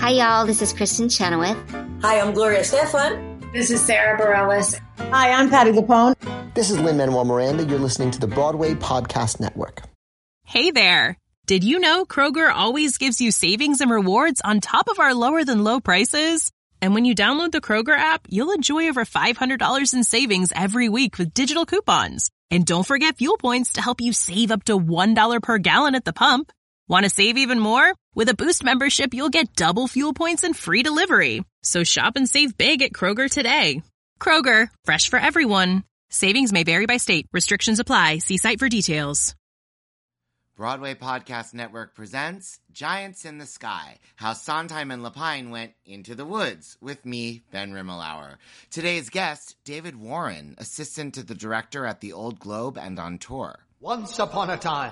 Hi, y'all. This is Kristen Chenoweth. Hi, I'm Gloria Stefan. This is Sarah Bareilles. Hi, I'm Patti LuPone. This is Lin-Manuel Miranda. You're listening to the Broadway Podcast Network. Hey there. Did you know Kroger always gives you savings and rewards on top of our lower than low prices? And when you download the Kroger app, you'll enjoy over $500 in savings every week with digital coupons. And don't forget fuel points to help you save up to $1 per gallon at the pump. Want to save even more? With a Boost membership, you'll get double fuel points and free delivery. So shop and save big at Kroger today. Kroger, fresh for everyone. Savings may vary by state. Restrictions apply. See site for details. Broadway Podcast Network presents Giants in the Sky, how Sondheim and Lapine went into the woods, with me, Ben Rimmelauer. Today's guest, David Warren, assistant to the director at the Old Globe and on tour. Once upon a time.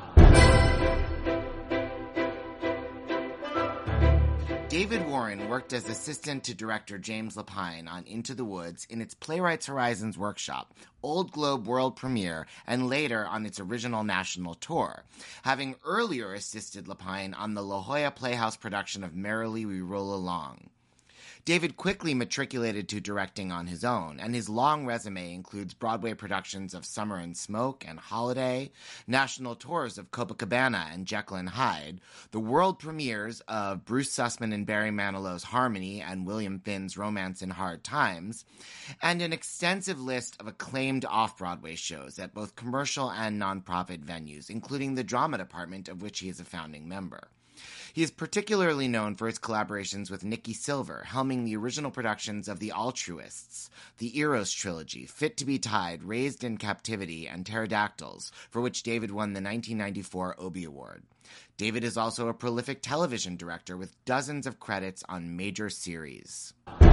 David Warren worked as assistant to director James Lapine on Into the Woods in its Playwrights Horizons workshop, Old Globe world premiere, and later on its original national tour, having earlier assisted Lapine on the La Jolla Playhouse production of Merrily We Roll Along. David quickly matriculated to directing on his own, and his long resume includes Broadway productions of Summer and Smoke and Holiday, national tours of Copacabana and Jekyll and Hyde, the world premieres of Bruce Sussman and Barry Manilow's Harmony and William Finn's Romance in Hard Times, and an extensive list of acclaimed off-Broadway shows at both commercial and nonprofit venues, including the Drama Department, of which he is a founding member. He is particularly known for his collaborations with Nikki Silver, helming the original productions of The Altruists, the Eros trilogy, Fit to be Tied, Raised in Captivity, and Pterodactyls, for which David won the 1994 Obie Award. David is also a prolific television director with dozens of credits on major series.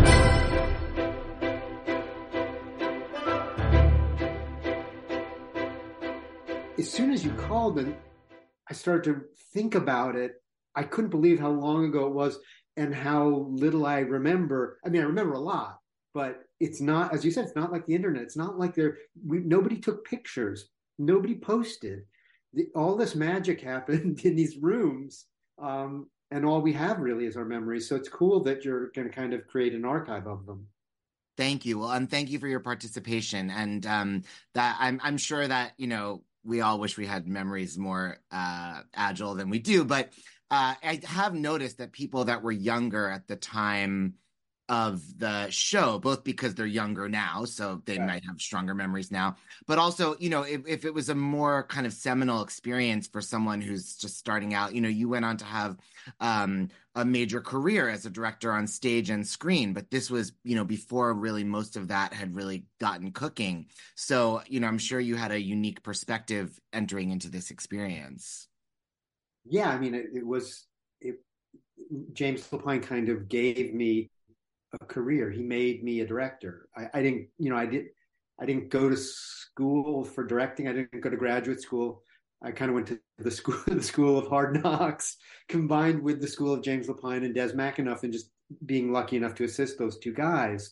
As soon as you called and I started to think about it, I couldn't believe how long ago it was and how little I remember. I mean, I remember a lot, but it's not, as you said, it's not like the internet. It's not like nobody took pictures. Nobody posted. All this magic happened in these rooms, and all we have really is our memories. So it's cool that you're going to kind of create an archive of them. Thank you. Well, and thank you for your participation. And that I'm sure that, we all wish we had memories more agile than we do, but I have noticed that people that were younger at the time of the show, both because they're younger now, so they might have stronger memories now, but also, if it was a more kind of seminal experience for someone who's just starting out, you went on to have a major career as a director on stage and screen, but this was, before really most of that had really gotten cooking. So, I'm sure you had a unique perspective entering into this experience. Yeah, I mean, James Lapine kind of gave me a career. He made me a director. I didn't go to school for directing. I didn't go to graduate school. I kind of went to the school of hard knocks, combined with the school of James Lapine and Des McAnuff, and just being lucky enough to assist those two guys.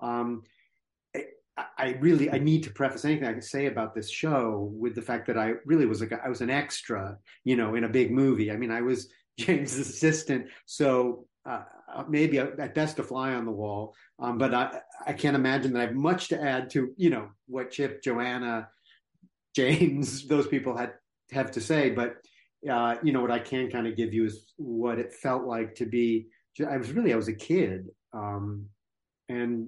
I need to preface anything I can say about this show with the fact that I really was I was an extra, in a big movie. I mean, I was James's assistant, so maybe at best a fly on the wall. But I can't imagine that I have much to add to, what Chip, Joanna, James, those people have to say. But what I can kind of give you is what it felt like to be. I was a kid, and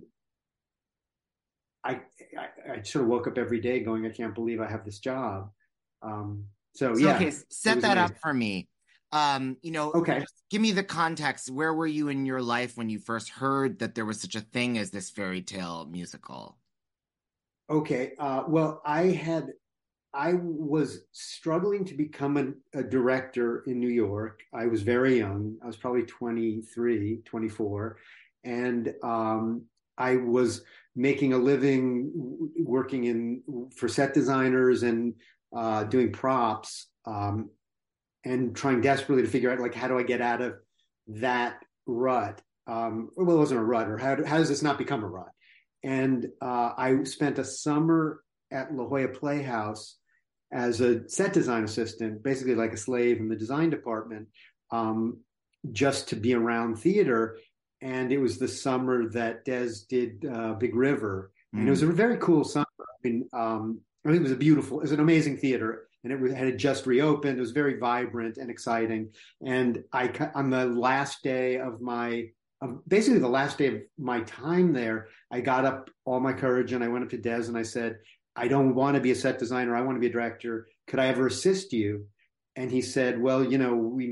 I sort of woke up every day going, I can't believe I have this job. Okay, set that up for me. Okay. Just give me the context. Where were you in your life when you first heard that there was such a thing as this fairy tale musical? Okay. Well, I was struggling to become a director in New York. I was very young. I was probably 23, 24. And I was making a living working for set designers and doing props, and trying desperately to figure out, how do I get out of that rut? Well, it wasn't a rut, or how does this not become a rut? And I spent a summer at La Jolla Playhouse as a set design assistant, basically like a slave in the design department, just to be around theater. And it was the summer that Des did Big River. And it was a very cool summer. I mean, I think it was an amazing theater, and it had just reopened. It was very vibrant and exciting. And on the last day of basically the last day of my time there, I got up all my courage and I went up to Des and I said, I don't want to be a set designer. I want to be a director. Could I ever assist you? And he said, well, we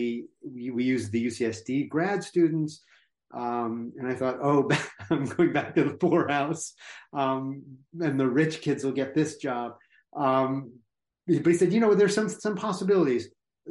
use the UCSD grad students. And I thought, I'm going back to the poorhouse, and the rich kids will get this job. But he said, there's some possibilities.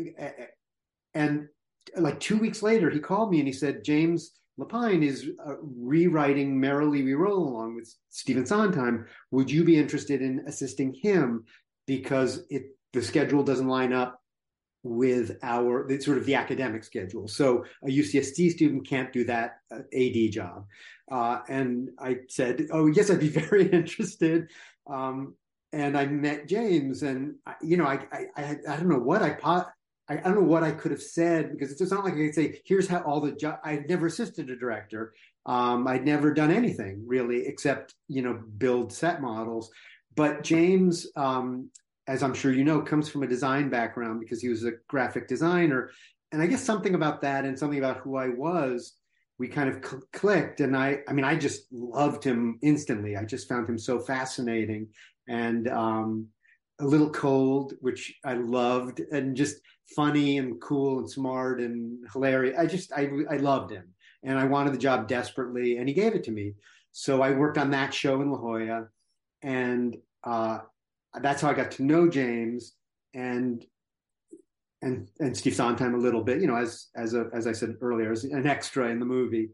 And like 2 weeks later, he called me and he said, James Lapine is rewriting Merrily We Roll Along with Stephen Sondheim. Would you be interested in assisting him? Because the schedule doesn't line up with the academic schedule. So a UCSD student can't do that AD job. And I said, oh, yes, I'd be very interested. And I met James, and I don't know what I don't know what I could have said, because it's not like I could say, here's how all the job. I'd never assisted a director. I'd never done anything really except, build set models. But James, as I'm sure you know, comes from a design background because he was a graphic designer. And I guess something about that and something about who I was, we kind of clicked. And I just loved him instantly. I just found him so fascinating and a little cold, which I loved, and just funny and cool and smart and hilarious. I loved him, and I wanted the job desperately, and he gave it to me. So I worked on that show in La Jolla, and that's how I got to know James and Steve Sondheim a little bit, as I said earlier, as an extra in the movie.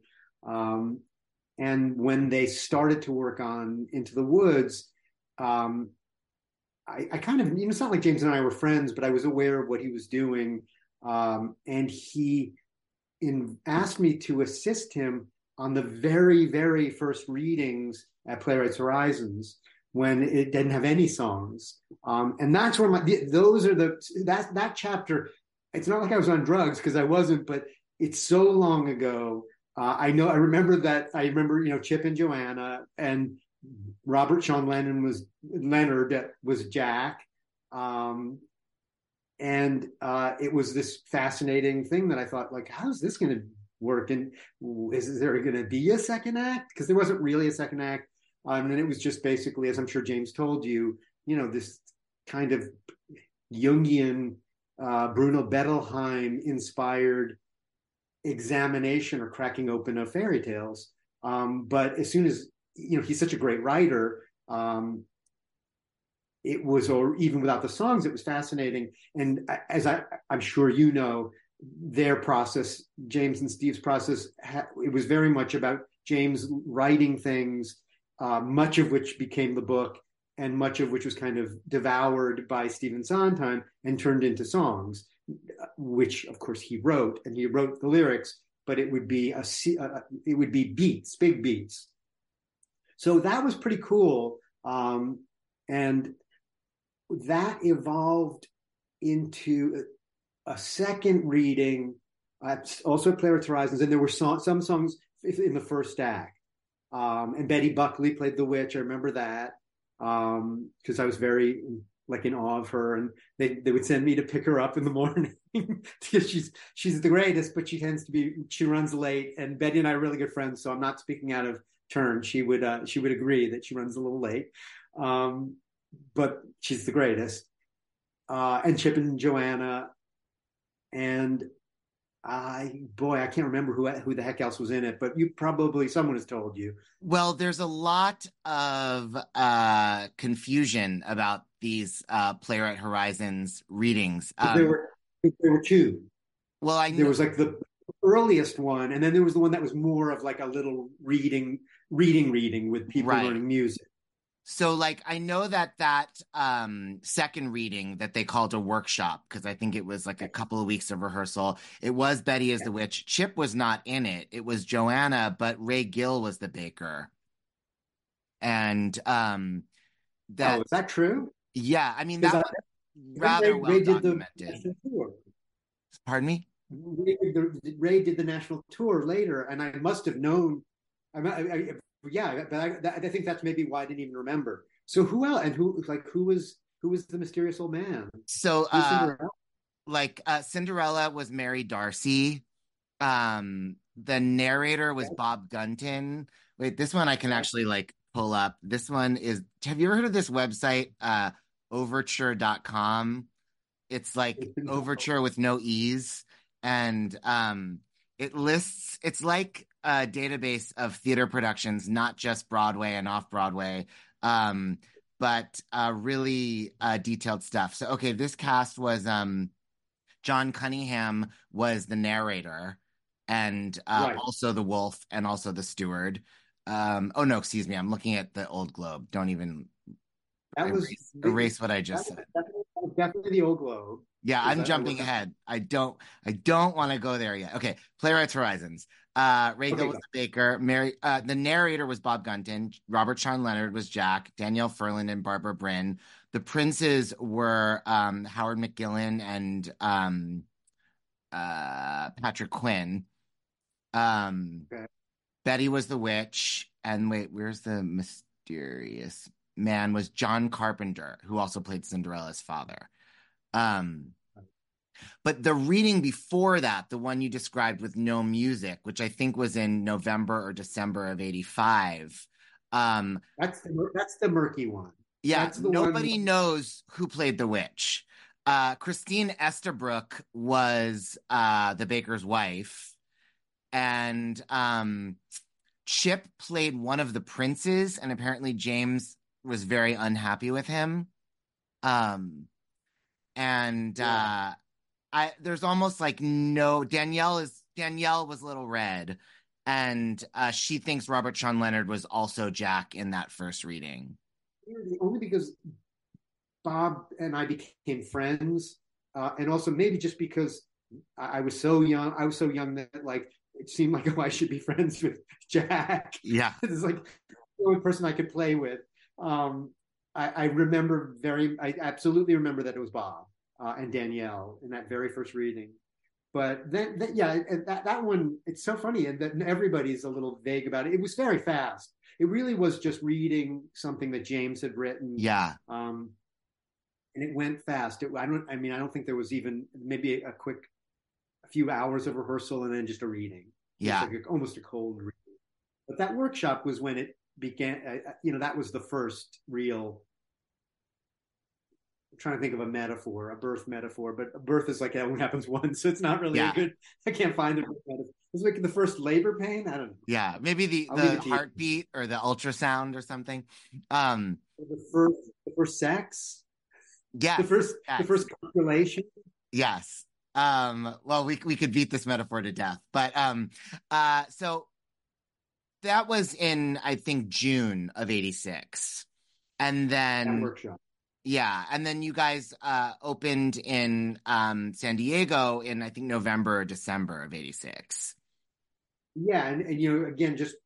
And when they started to work on Into the Woods, I kind of, it's not like James and I were friends, but I was aware of what he was doing. And he asked me to assist him on the very, very first readings at Playwrights Horizons, when it didn't have any songs. And that's where that chapter, it's not like I was on drugs, because I wasn't, but it's so long ago. I remember Chip and Joanna, and Robert Sean Leonard was Jack. And it was this fascinating thing that I thought, like, how is this going to work? And is there going to be a second act? Because there wasn't really a second act. And it was just basically, as I'm sure James told you, this kind of Jungian, Bruno Bettelheim inspired examination or cracking open of fairy tales. But as soon as, he's such a great writer, it was, or even without the songs, it was fascinating. And as I'm sure their process, James and Steve's process, it was very much about James writing things, much of which became the book, and much of which was kind of devoured by Stephen Sondheim and turned into songs, which of course he wrote, and he wrote the lyrics, but it would be beats, big beats. So that was pretty cool. And that evolved into a second reading, also at Playwrights Horizons, and there were some songs in the first act. And Betty Buckley played the witch. I remember that because I was very in awe of her, and they would send me to pick her up in the morning because she's the greatest, but she runs late. And Betty and I are really good friends, so I'm not speaking out of turn. She would agree that she runs a little late, but she's the greatest. And Chip and Joanna, and I can't remember who the heck else was in it, but someone has told you. Well, there's a lot of confusion about these Playwright Horizons readings. There were two. Well, there was like the earliest one, and then there was the one that was more of like a little reading with people learning music. So, I know that second reading that they called a workshop, because I think it was like a couple of weeks of rehearsal. It was Betty as the Witch. Chip was not in it. It was Joanna, but Ray Gill was the baker. And is that true? Yeah, I mean, that was rather well documented. Pardon me? Ray did the national tour later, and I must have known. Yeah, but I think that's maybe why I didn't even remember. So who else? And who was the mysterious old man? So, Cinderella was Mary Darcy. The narrator was Bob Gunton. Wait, this one I can actually pull up. This one is, have you ever heard of this website, overture.com? It's like overture with no E's. And it's like a database of theater productions, not just Broadway and off Broadway, but really detailed stuff. So, okay, this cast was John Cunningham was the narrator, and also the wolf, and also the steward. Oh no, excuse me, I'm looking at the Old Globe. Don't even erase what I just said. Definitely the Old Globe. Yeah, I'm jumping ahead. I don't want to go there yet. Okay, Playwrights Horizons. Reagan was the baker. The narrator was Bob Gunton. Robert Sean Leonard was Jack. Danielle Ferland and Barbara Bryn. The princes were Howard McGillen and Patrick Quinn. Betty was the witch. And wait, where's the mysterious man? Was John Carpenter, who also played Cinderella's father. But the reading before that, the one you described with no music, which I think was in November or December of '85. That's the murky one. Yeah, nobody knows who played the witch. Christine Estabrook was the baker's wife, and Chip played one of the princes, and apparently James was very unhappy with him. There's almost no Danielle was Little Red, and she thinks Robert Sean Leonard was also Jack in that first reading. Only because Bob and I became friends, and also maybe just because I was so young. I was so young that it seemed like I should be friends with Jack. Yeah, it's like the only person I could play with. I absolutely remember that it was Bob and Danielle in that very first reading. But then that one, it's so funny, and that everybody's a little vague about it. It was very fast. It really was just reading something that James had written. Yeah. And it went fast. I don't think there was even maybe a few hours of rehearsal and then just a reading. Yeah. Almost a cold reading. But that workshop was when it began, that was the first real, I'm trying to think of a metaphor, a birth metaphor, but a birth is that only happens once, so it's not really a good, I can't find the birth metaphor. It's like the first labor pain? I don't know. Yeah, maybe the heartbeat or the ultrasound or something. The first sex? Yeah. The first copulation? Yes. Well, we could beat this metaphor to death, but so that was in, I think, June of '86, and then that workshop. Yeah, and then you guys opened in San Diego in, I think, November or December of '86. Yeah, and again, just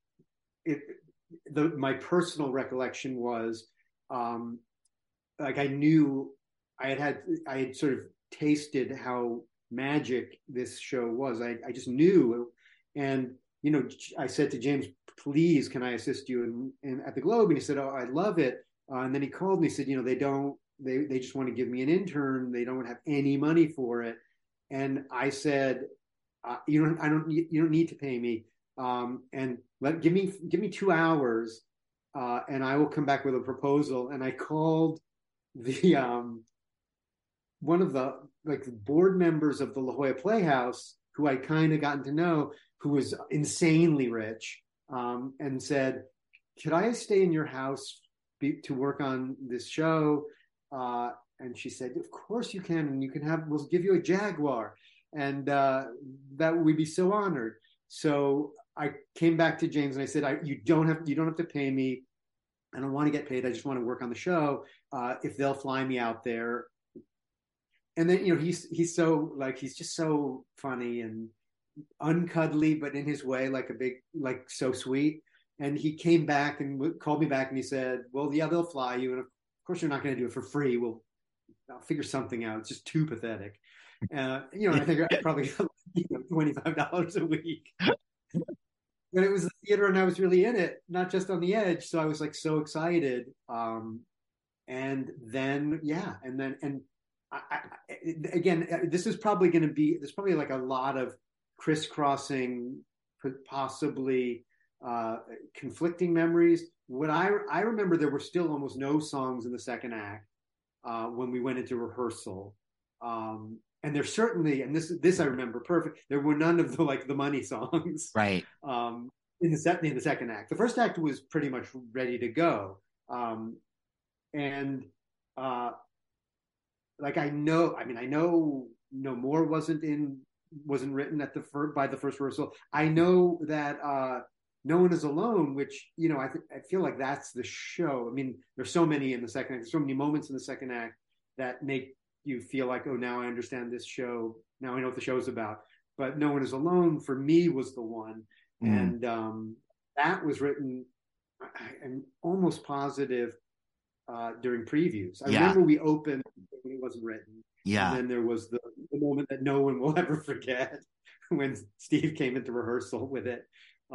my personal recollection was, I knew I had sort of tasted how magic this show was. I just knew, and I said to James, "Please, can I assist you in at the Globe?" And he said, "Oh, I love it." And then he called me, said, they just want to give me an intern. They don't have any money for it. And I said, you don't need to pay me. And give me 2 hours, and I will come back with a proposal. And I called the one of the board members of the La Jolla Playhouse, who I kind of gotten to know, who was insanely rich, and said, "Could I stay in your house to work on this show?" And she said, "Of course you can, and we'll give you a Jaguar." And that we'd be so honored. So I came back to James and I said, you don't have to pay me. I don't want to get paid. I just want to work on the show. If they'll fly me out there. And then, he's so he's just so funny and uncuddly, but in his way, so sweet. And he came back and called me back and he said, "Well, yeah, they'll fly you. And of course you're not going to do it for free. I'll figure something out. It's just too pathetic." I think I probably got $25 a week. But it was the theater, and I was really in it, not just on the edge. So I was like so excited. And then again, this is probably going to be, there's probably like a lot of crisscrossing, possibly conflicting memories. What I remember, there were still almost no songs in the second act when we went into rehearsal. And there's certainly, and this I remember perfect, there were none of the money songs. Right. In the second act. The first act was pretty much ready to go. I know No More wasn't written by the first rehearsal. I know that No One Is Alone, which, I feel like that's the show. I mean, there's so many in the second act, there's so many moments in the second act that make you feel like, oh, now I understand this show. Now I know what the show's about. But No One Is Alone for me was the one. And that was written, I'm almost positive, during previews. I remember we opened when it wasn't written. Yeah. And then there was the moment that no one will ever forget when Steve came into rehearsal with it.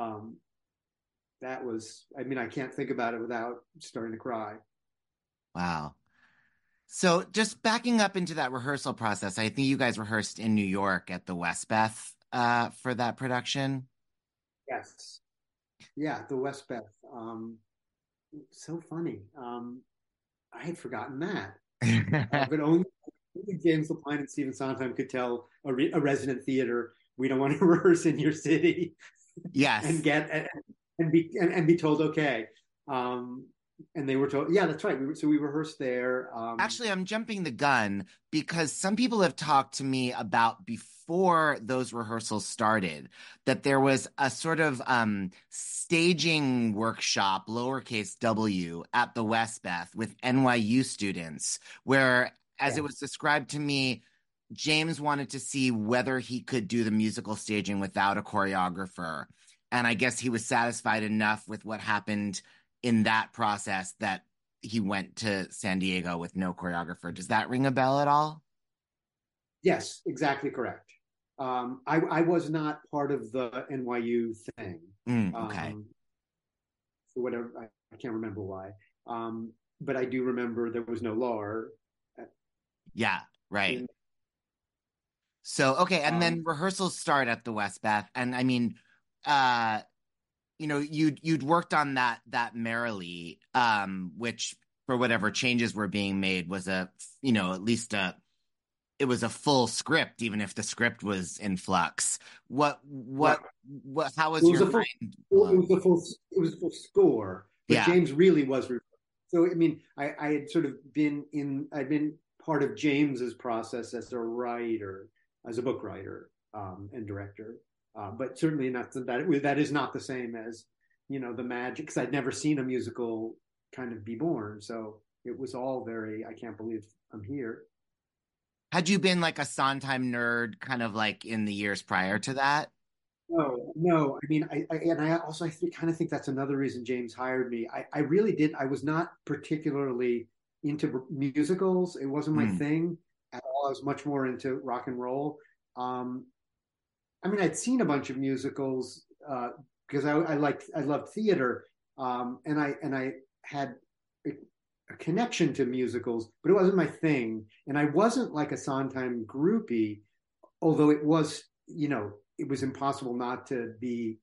That was, I can't think about it without starting to cry. Wow. So just backing up into that rehearsal process, I think you guys rehearsed in New York at the Westbeth for that production. Yes. Yeah, the Westbeth. So funny. I had forgotten that. But only James Lapine and Stephen Sondheim could tell a resident theater, we don't want to rehearse in your city. Yes. and be told okay. And they were told, yeah, that's right. We rehearsed there. Actually, I'm jumping the gun because some people have talked to me about before those rehearsals started that there was a sort of staging workshop, lowercase w, at the Westbeth with NYU students, where, as it was described to me, James wanted to see whether he could do the musical staging without a choreographer. And I guess he was satisfied enough with what happened in that process that he went to San Diego with no choreographer. Does that ring a bell at all? Yes, exactly correct. I was not part of the NYU thing. Okay. For whatever, I can't remember why. But I do remember there was no Lahr. Yeah, right. So, okay, and then rehearsals start at the Westbeth. And you'd worked on that Merrily, which for whatever changes were being made was it was a full script, even if the script was in flux. How was your mind? It was a full score, but James really was. So, I had sort of I'd been part of James's process as a writer, as a book writer, and director. But certainly not that is not the same as, the magic, because I'd never seen a musical kind of be born. So it was all very, I can't believe I'm here. Had you been like a Sondheim nerd kind of like in the years prior to that? No. I also kind of think that's another reason James hired me. I really did. I was not particularly into musicals. It wasn't my thing at all. I was much more into rock and roll. I'd seen a bunch of musicals because I loved theater, and I had a connection to musicals, but it wasn't my thing. And I wasn't like a Sondheim groupie, although it was, it was impossible not to be.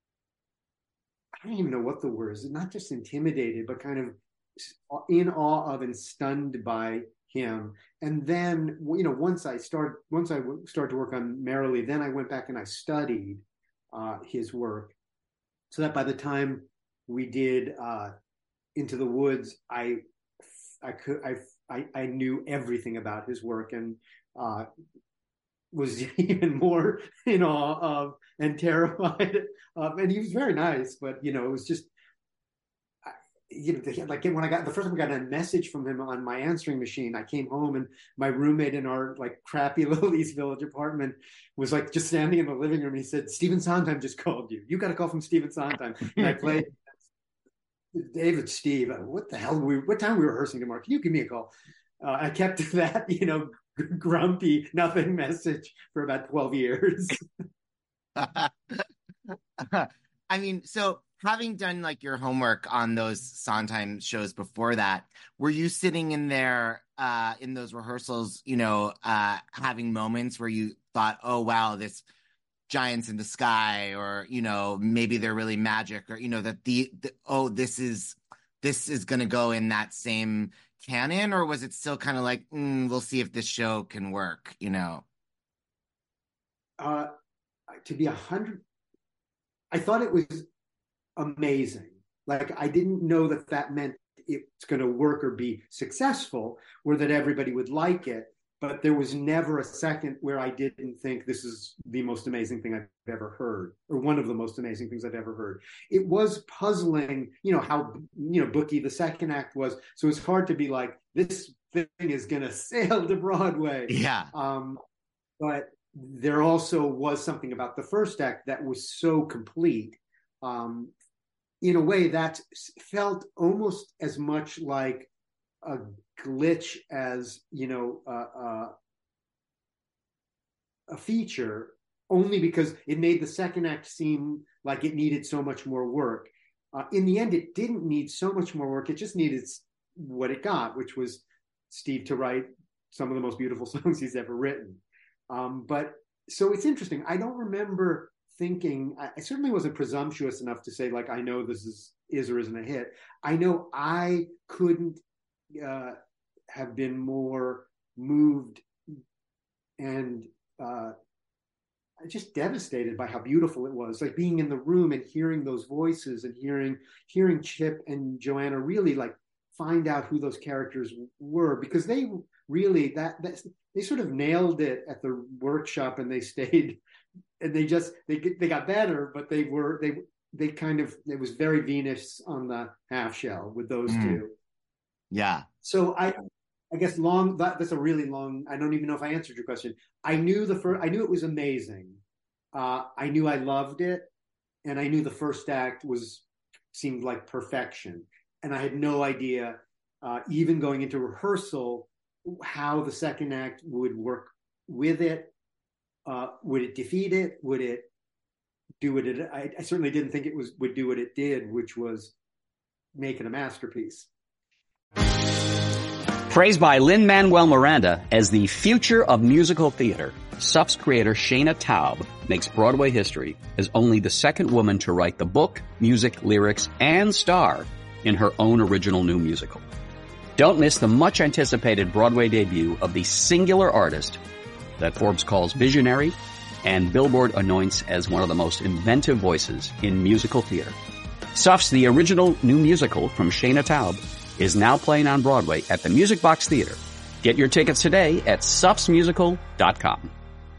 I don't even know what the word is. Not just intimidated, but kind of in awe of and stunned by him. And then, once I started to work on Merrily, then I went back and I studied his work, so that by the time we did Into the Woods, I knew everything about his work, and was even more in awe of and terrified of. And he was very nice, but it was just, like when I got the first time I got a message from him on my answering machine, I came home and my roommate in our like crappy little East Village apartment was like just standing in the living room. He said, "Stephen Sondheim just called you. You got a call from Stephen Sondheim." And I played David, Steve, what the hell? What time we were rehearsing tomorrow? Can you give me a call? I kept that, grumpy nothing message for about 12 years. I mean, so having done like your homework on those Sondheim shows before that, were you sitting in there in those rehearsals, having moments where you thought, oh wow, this giants in the sky, or maybe they're really magic, or that this is going to go in that same canon, or was it still kind of like, we'll see if this show can work, To be 100, I thought it was amazing. Like, I didn't know that meant it's going to work or be successful, or that everybody would like it. But there was never a second where I didn't think this is the most amazing thing I've ever heard, or one of the most amazing things I've ever heard. It was puzzling, how, booky the second act was. So it's hard to be like, this thing is going to sail to Broadway. Yeah. But there also was something about the first act that was so complete, in a way that felt almost as much like a glitch as a feature, only because it made the second act seem like it needed so much more work. In the end, it didn't need so much more work. It just needed what it got, which was Steve to write some of the most beautiful songs he's ever written. But so it's interesting. I don't remember thinking, I certainly wasn't presumptuous enough to say, like, I know this is or isn't a hit. I know I couldn't have been more moved and just devastated by how beautiful it was. Like, being in the room and hearing those voices and hearing Chip and Joanna really like find out who those characters were, because they really they sort of nailed it at the workshop, and they stayed, and they got better, but they kind of, it was very Venus on the half shell with those two. Yeah. So I guess that's a really long, I don't even know if I answered your question. I knew I knew it was amazing. I knew I loved it, and I knew the first act seemed like perfection. And I had no idea, even going into rehearsal, how the second act would work with it. Would it defeat it? Would it do what it? I certainly didn't think it would do what it did, which was make it a masterpiece. Praised by Lin-Manuel Miranda as the future of musical theater, Suff's creator Shana Taub makes Broadway history as only the second woman to write the book, music, lyrics, and star in her own original new musical. Don't miss the much-anticipated Broadway debut of the singular artist that Forbes calls visionary and Billboard anoints as one of the most inventive voices in musical theater. Suff's The Original New Musical from Shana Taub is now playing on Broadway at the Music Box Theater. Get your tickets today at suffsmusical.com.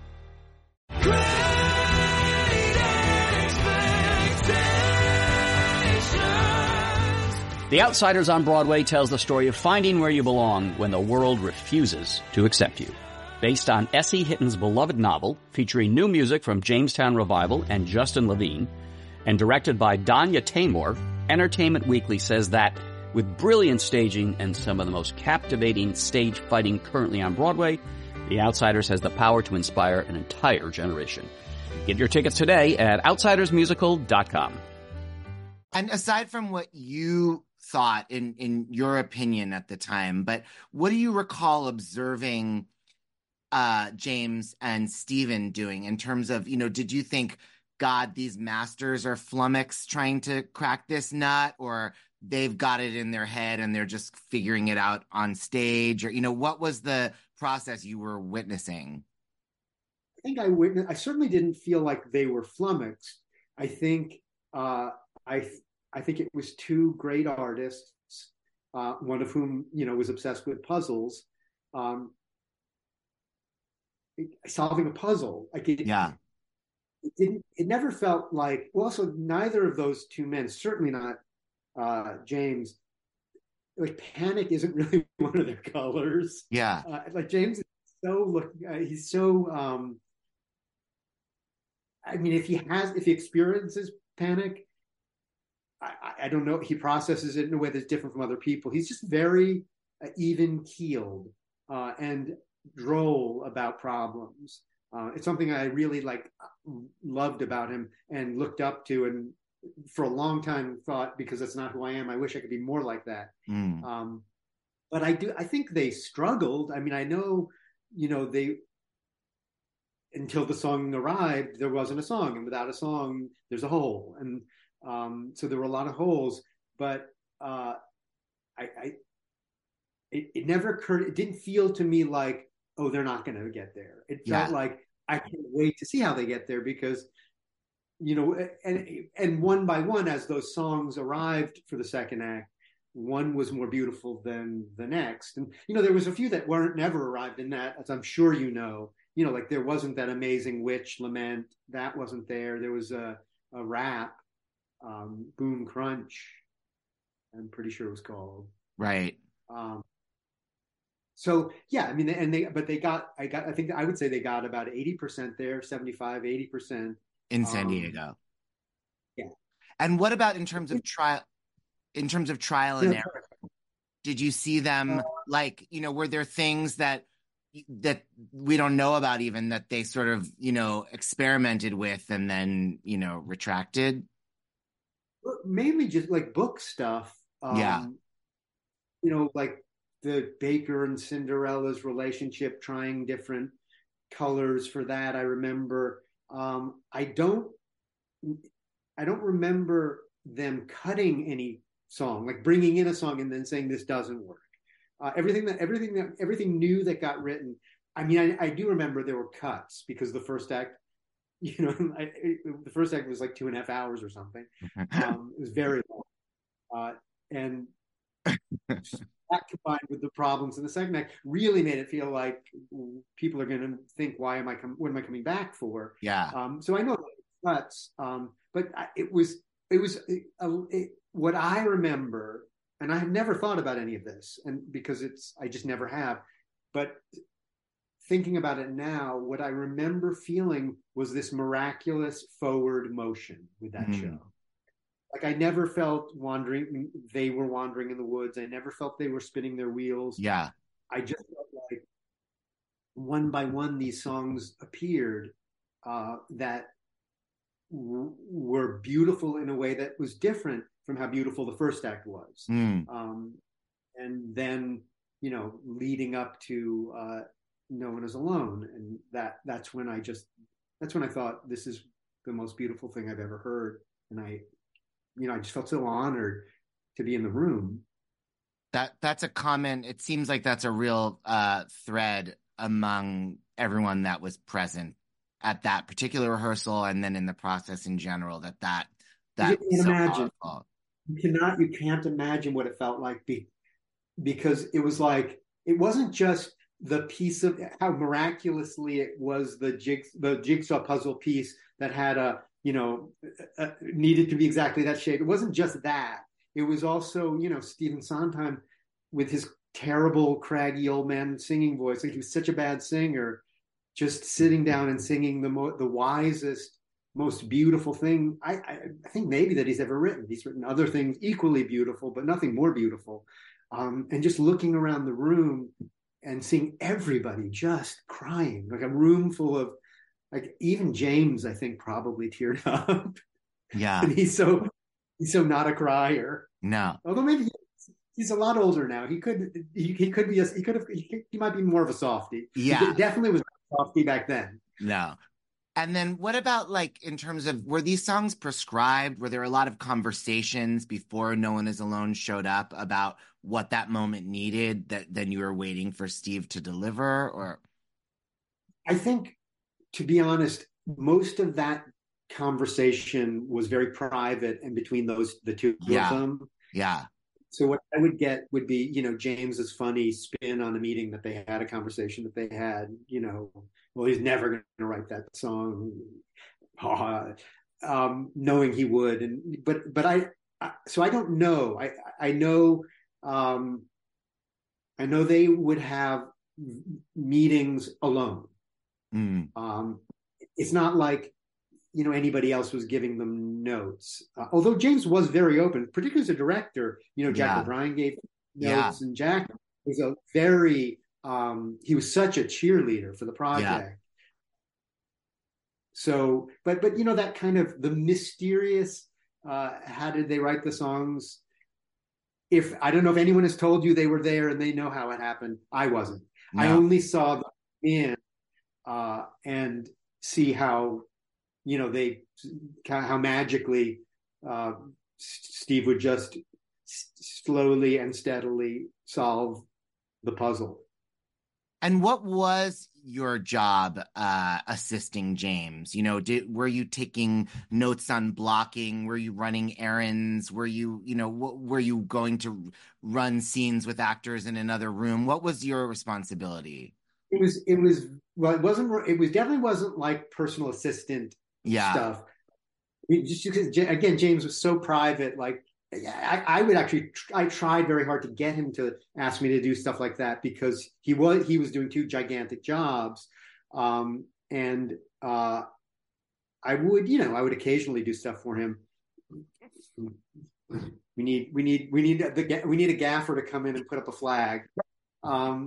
The Outsiders on Broadway tells the story of finding where you belong when the world refuses to accept you. Based on S.E. Hitton's beloved novel, featuring new music from Jamestown Revival and Justin Levine, and directed by Danya Taymor, Entertainment Weekly says that with brilliant staging and some of the most captivating stage fighting currently on Broadway, The Outsiders has the power to inspire an entire generation. Get your tickets today at outsidersmusical.com. And aside from what you thought in your opinion at the time, but what do you recall observing James and Stephen doing in terms of, did you think, God, these masters are flummoxed trying to crack this nut, or they've got it in their head and they're just figuring it out on stage? Or, what was the process you were witnessing? I think I certainly didn't feel like they were flummoxed. I think I think it was two great artists, one of whom, was obsessed with puzzles, solving a puzzle. It never felt like, well, so neither of those two men, certainly not James, like panic isn't really one of their colors. Yeah. Like James is he's so, I mean, if he experiences panic, I don't know, he processes it in a way that's different from other people. He's just very even keeled. And droll about problems. It's something I really loved about him and looked up to, and for a long time thought, because that's not who I am, I wish I could be more like that. But I think they struggled. I mean, I know, they, until the song arrived, there wasn't a song, and without a song, there's a hole. And so there were a lot of holes, but it never occurred. It didn't feel to me like, oh, they're not going to get there. It felt like, I can't wait to see how they get there, because, and one by one, as those songs arrived for the second act, one was more beautiful than the next. And, there was a few that never arrived in that, as I'm sure like there wasn't that amazing Witch Lament. That wasn't there. There was a rap, Boom Crunch, I'm pretty sure it was called. Right. So yeah, I mean, I think I would say they got about 80% there, 75, 80%. In San Diego. Yeah. And what about in terms of trial and error? Did you see them were there things that we don't know about, even that they sort of, experimented with and then, retracted? Mainly just like book stuff. Like the Baker and Cinderella's relationship, trying different colors for that. I remember, I don't remember them cutting any song, like bringing in a song and then saying this doesn't work. Everything new that got written. I mean, I do remember there were cuts, because the first act, the first act was like 2.5 hours or something. It was very long, and that combined with the problems in the second act really made it feel like people are going to think, what am I coming back for? Yeah. So I know cuts, but it was what I remember. And I have never thought about any of this, and because I just never have. But thinking about it now, what I remember feeling was this miraculous forward motion with that show. Like, I never felt they were wandering in the woods. I never felt they were spinning their wheels. Yeah. I just felt like one by one, these songs appeared that were beautiful in a way that was different from how beautiful the first act was. And then, leading up to No One Is Alone. And that's when I thought, this is the most beautiful thing I've ever heard. And I just felt so honored to be in the room. That's a comment. It seems like that's a real thread among everyone that was present at that particular rehearsal, and then in the process in general, that you can so imagine. powerful. You can't imagine what it felt like, because it was like, it wasn't just the piece of how miraculously it was the jigsaw puzzle piece that had needed to be exactly that shape. It wasn't just that. It was also, Stephen Sondheim with his terrible, craggy old man singing voice. Like, he was such a bad singer, just sitting down and singing the wisest, most beautiful thing I think maybe that he's ever written. He's written other things equally beautiful, but nothing more beautiful. And just looking around the room and seeing everybody just crying, like a room full of, like, even James, I think, probably teared up. Yeah. And he's so not a crier. No. Although maybe he's a lot older now. He might be more of a softie. Yeah. He definitely was a softie back then. No. And then what about, like, in terms of, were these songs prescribed? Were there a lot of conversations before No One Is Alone showed up about what that moment needed, that then you were waiting for Steve to deliver? Or I think, to be honest, most of that conversation was very private and between the two of them. Yeah. So what I would get would be, James's funny spin on a meeting that they had, a conversation that they had, well, he's never going to write that song, knowing he would. But I don't know. I know they would have meetings alone. It's not like, anybody else was giving them notes. Although James was very open, particularly as a director, Jack O'Brien gave notes, and Jack was a very he was such a cheerleader for the project. Yeah. So, but that kind of the mysterious, how did they write the songs? If I don't know if anyone has told you they were there and they know how it happened. I wasn't. No. I only saw them in and see how, how magically Steve would just slowly and steadily solve the puzzle. And what was your job assisting James? Were you taking notes on blocking? Were you running errands? Were you, were you going to run scenes with actors in another room? What was your responsibility? It was definitely wasn't like personal assistant stuff. Just because, again, James was so private, like, I tried very hard to get him to ask me to do stuff like that because he was doing two gigantic jobs. And I would occasionally do stuff for him. We need a gaffer to come in and put up a flag. I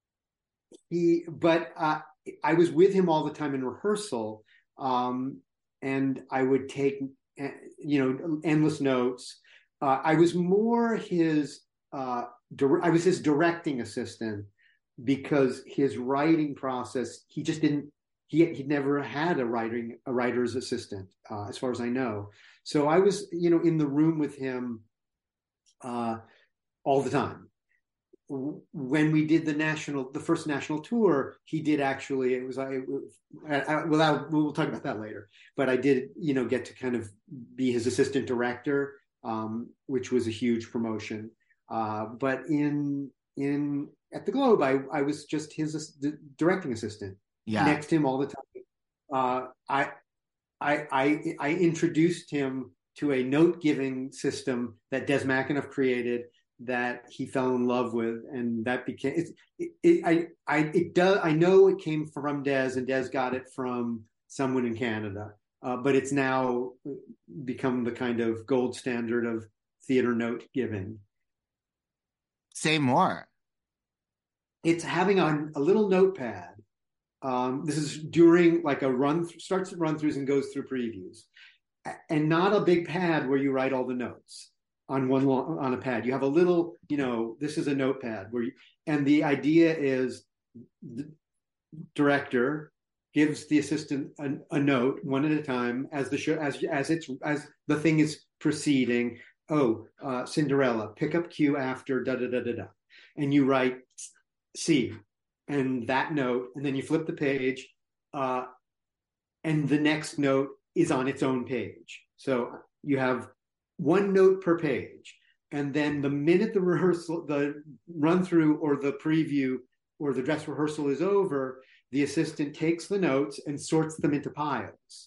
was with him all the time in rehearsal. And I would take, endless notes. I was more his directing assistant because his writing process, he'd never had a writer's assistant, as far as I know. So I was, in the room with him all the time. When we did the first national tour, he did actually, we'll talk about that later, but I did, get to kind of be his assistant director. Which was a huge promotion. But at the Globe, I was just his directing assistant, next to him all the time. I introduced him to a note-giving system that Des McAnuff created that he fell in love with, and that became I know it came from Des, and Des got it from someone in Canada. But it's now become the kind of gold standard of theater note giving. Say more. It's having a little notepad. This is during like starts at run-throughs and goes through previews, and not a big pad where you write all the notes on a pad. You have a little, this is a notepad and the idea is the director gives the assistant a note one at a time as the show as the thing is proceeding. Cinderella, pick up cue after da da da da da, and you write C and that note, and then you flip the page, and the next note is on its own page. So you have one note per page, and then the minute the run through or the preview or the dress rehearsal is over, the assistant takes the notes and sorts them into piles.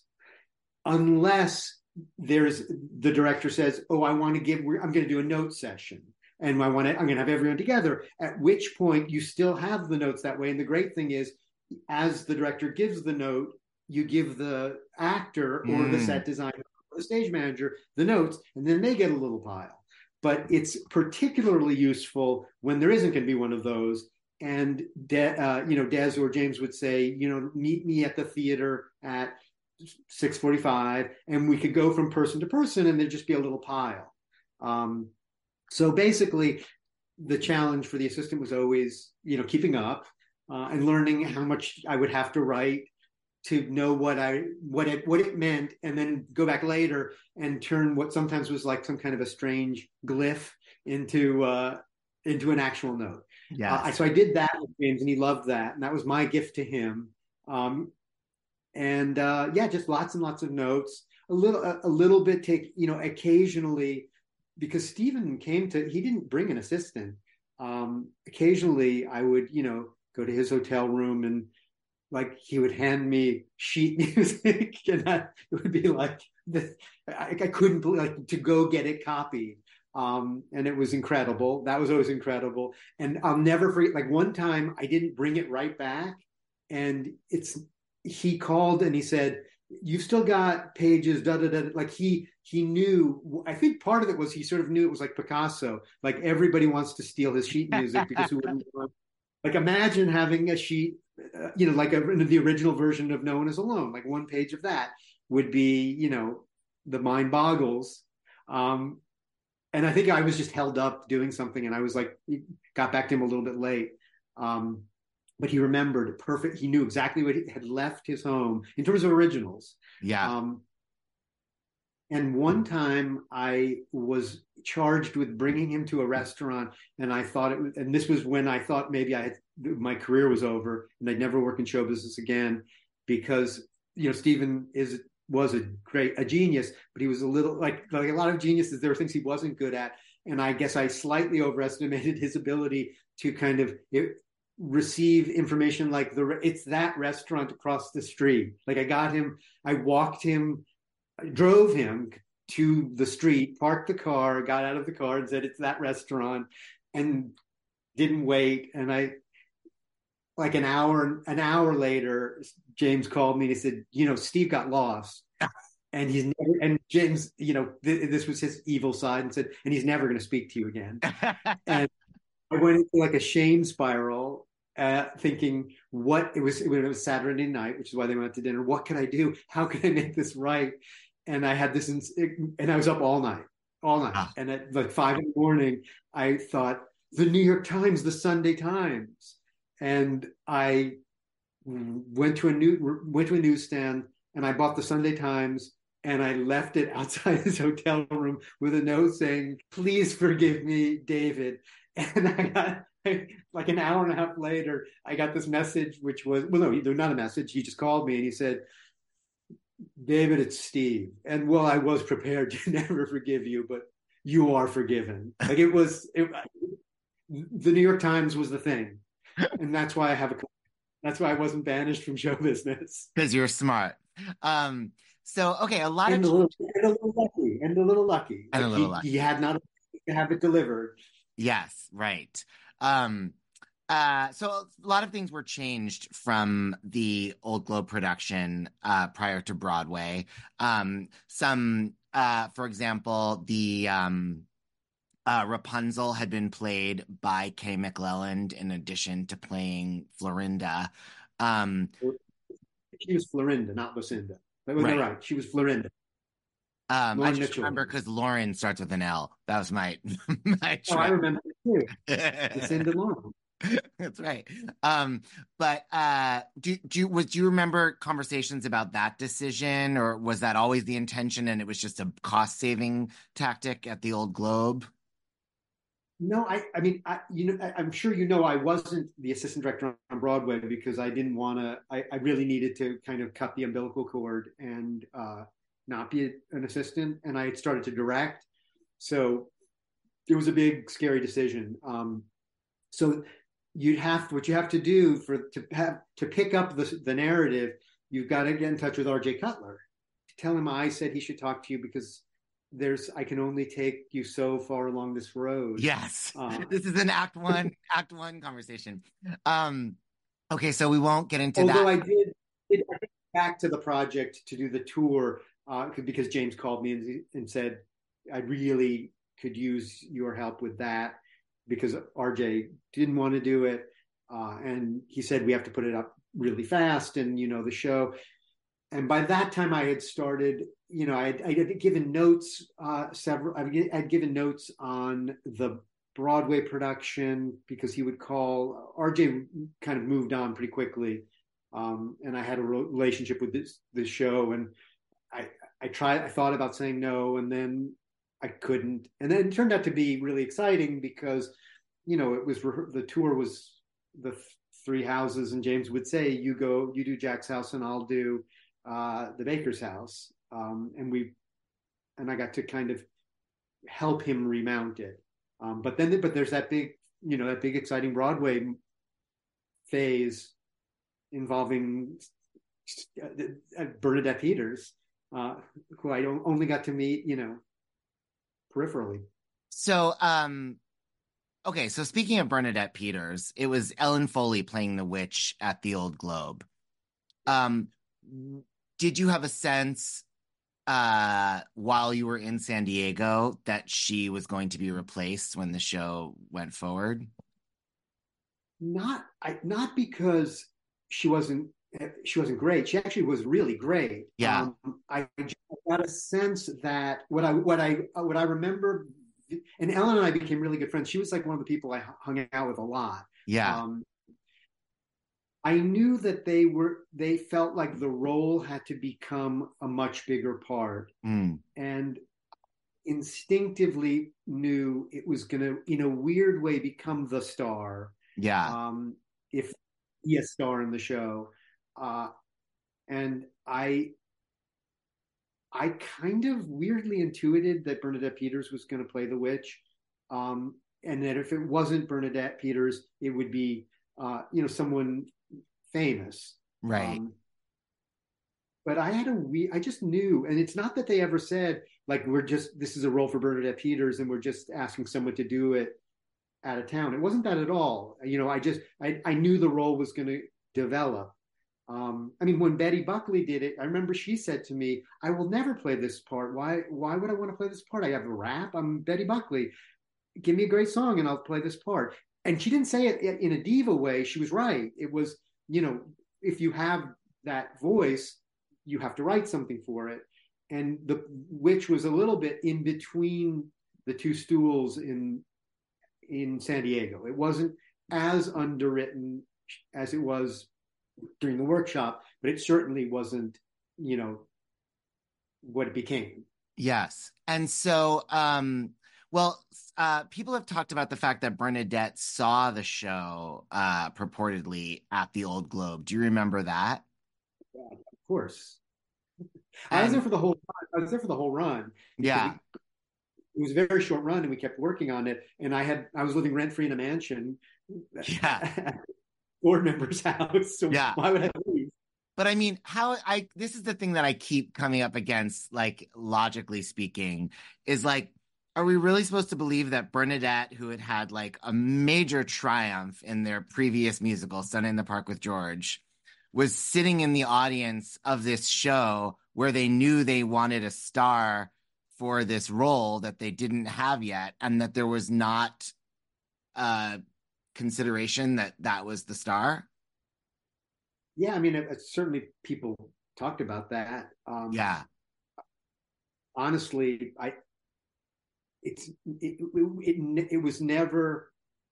Unless the director says, I'm going to do a note session and I'm going to have everyone together, at which point you still have the notes that way. And the great thing is, as the director gives the note, you give the actor or the set designer or the stage manager the notes, and then they get a little pile. But it's particularly useful when there isn't going to be one of those. And Des or James would say, meet me at the theater at 6:45, and we could go from person to person, and there'd just be a little pile. So basically, the challenge for the assistant was always, keeping up and learning how much I would have to write to know what it meant, and then go back later and turn what sometimes was like some kind of a strange glyph into an actual note. Yeah. So I did that with James, and he loved that, and that was my gift to him. Just lots and lots of notes. A little bit occasionally, because Stephen he didn't bring an assistant. Occasionally, I would go to his hotel room, and like he would hand me sheet music, and it would be like this. I couldn't to go get it copied. And it was incredible. That was always incredible. And I'll never forget, like one time I didn't bring it right back, and he called and he said, "You've still got pages, da da da." Like he knew. I think part of it was he sort of knew it was like Picasso. Like everybody wants to steal his sheet music because who wouldn't want like imagine having a sheet, like the original version of No One Is Alone, like one page of that would be, the mind boggles. And I think I was just held up doing something, and I was like, got back to him a little bit late. But he remembered perfect. He knew exactly what he had left his home in terms of originals. Yeah. And one time I was charged with bringing him to a restaurant, and I thought it was, and this was when I thought maybe my career was over and I'd never work in show business again, because Stephen was a genius, but he was a little like a lot of geniuses. There were things he wasn't good at, and I guess I slightly overestimated his ability to kind of receive information like it's that restaurant across the street. Like I drove him to the street, parked the car, got out of the car and said, it's that restaurant, and didn't wait. And like an hour later, James called me and he said, Steve got lost. And James, this was his evil side, and said, and he's never going to speak to you again. And I went into like a shame spiral, thinking when it was Saturday night, which is why they went to dinner. What can I do? How can I make this right? And I had this, and I was up all night. And at like 5 a.m, I thought the New York Times, the Sunday Times, and I went to a newsstand and I bought the Sunday Times, and I left it outside his hotel room with a note saying, "Please forgive me, David." And I got like an hour and a half later, I got this message, which was, not a message. He just called me and he said, "David, it's Steve." And I was prepared to never forgive you, but you are forgiven. Like the New York Times was the thing. And that's why I wasn't banished from show business. Because you're smart. So, okay, a little lucky. He had not to have it delivered. Yes, right. So a lot of things were changed from the Old Globe production prior to Broadway. For example, the Rapunzel had been played by Kay McClelland in addition to playing Florinda. She was Florinda, not Lucinda. Right. She was Florinda. I just remember because Lauren starts with an L. That was my I remember it too. Lucinda Lauren. That's right. But do you remember conversations about that decision, or was that always the intention and it was just a cost-saving tactic at the Old Globe? No, I mean, I'm sure I wasn't the assistant director on Broadway because I didn't want to. I really needed to kind of cut the umbilical cord and not be an assistant, and I had started to direct, so it was a big, scary decision. So what you have to do to pick up the narrative, you've got to get in touch with R.J. Cutler, to tell him I said he should talk to you because I can only take you so far along this road. Yes. This is an act one conversation. Okay, so we won't get into that. Although I did back to the project to do the tour because James called me and said, I really could use your help with that because RJ didn't want to do it. And he said, we have to put it up really fast and, the show. And by that time I had started, I had given notes, I'd given notes on the Broadway production because he would call. RJ kind of moved on pretty quickly. And I had a relationship with this show, and I thought about saying no, and then I couldn't. And then it turned out to be really exciting because, it was the tour was the three houses, and James would say, you do Jack's house and I'll do the Baker's house. And I got to kind of help him remount it. But there's that big, that big exciting Broadway phase involving Bernadette Peters, who I only got to meet, peripherally. So, okay. So speaking of Bernadette Peters, it was Ellen Foley playing the witch at the Old Globe. Did you have a sense while you were in San Diego that she was going to be replaced when the show went forward? not because she wasn't great. She actually was really great. Yeah. I got a sense that what I remember, and Ellen and I became really good friends. She was like one of the people I hung out with a lot. Yeah. I knew that they felt like the role had to become a much bigger part, and instinctively knew it was going to, in a weird way, become the star. Yeah. If be a star in the show, and I kind of weirdly intuited that Bernadette Peters was going to play the witch, and that if it wasn't Bernadette Peters, it would be someone famous, right? But I just knew, and it's not that they ever said like this is a role for Bernadette Peters, and we're just asking someone to do it out of town. It wasn't that at all. I knew the role was going to develop. I mean, when Betty Buckley did it, I remember she said to me, "I will never play this part. Why would I want to play this part? I have a rap. I'm Betty Buckley. Give me a great song and I'll play this part." And she didn't say it in a diva way. She was right. It was, if you have that voice, you have to write something for it. And the witch was a little bit in between the two stools in San Diego. It wasn't as underwritten as it was during the workshop, but it certainly wasn't, what it became. Yes. And so, people have talked about the fact that Bernadette saw the show purportedly at the Old Globe. Do you remember that? Yeah, of course. I was there for the whole run. Yeah. It was a very short run, and we kept working on it. And I was living rent free in a mansion. Yeah. Board member's house. So yeah. Why would I leave? But I mean, this is the thing that I keep coming up against, like, logically speaking, is like, are we really supposed to believe that Bernadette, who had like a major triumph in their previous musical, Sunday in the Park with George, was sitting in the audience of this show where they knew they wanted a star for this role that they didn't have yet, and that there was not consideration that was the star? Yeah, I mean, certainly people talked about that. Yeah. Honestly, it was never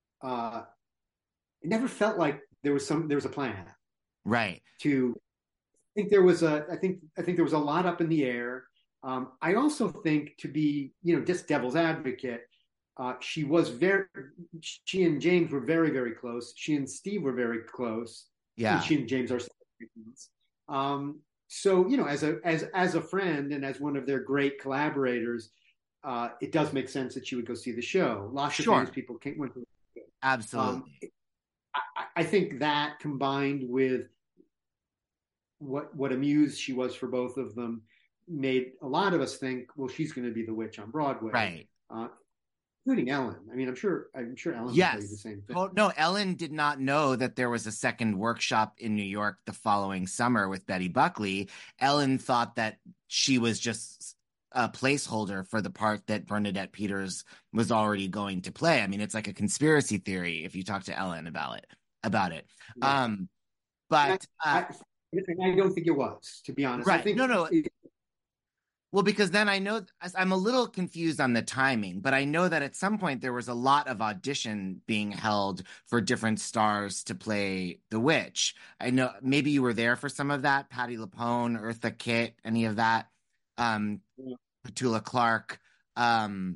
it never felt like there was a plan. Right. I think there was a lot up in the air. I also think, to be, just devil's advocate, she and James were very, very close. She and Steve were very close. Yeah. And she and James are so, as a friend and as one of their great collaborators, it does make sense that she would go see the show. Lots of famous people went to the show. Absolutely. I think that, combined with what amused she was for both of them, made a lot of us think, well, she's going to be the witch on Broadway, right? Including Ellen. I mean, I'm sure Ellen would tell you the same thing. Oh, no, Ellen did not know that there was a second workshop in New York the following summer with Betty Buckley. Ellen thought that she was just a placeholder for the part that Bernadette Peters was already going to play. I mean, it's like a conspiracy theory if you talk to Ellen about it. Yeah. But I don't think it was, to be honest. Right. I think no. Well, because then I'm a little confused on the timing, but I know that at some point there was a lot of audition being held for different stars to play the witch. I know maybe you were there for some of that. Patti LuPone, Eartha Kitt, any of that? Petula Clark. And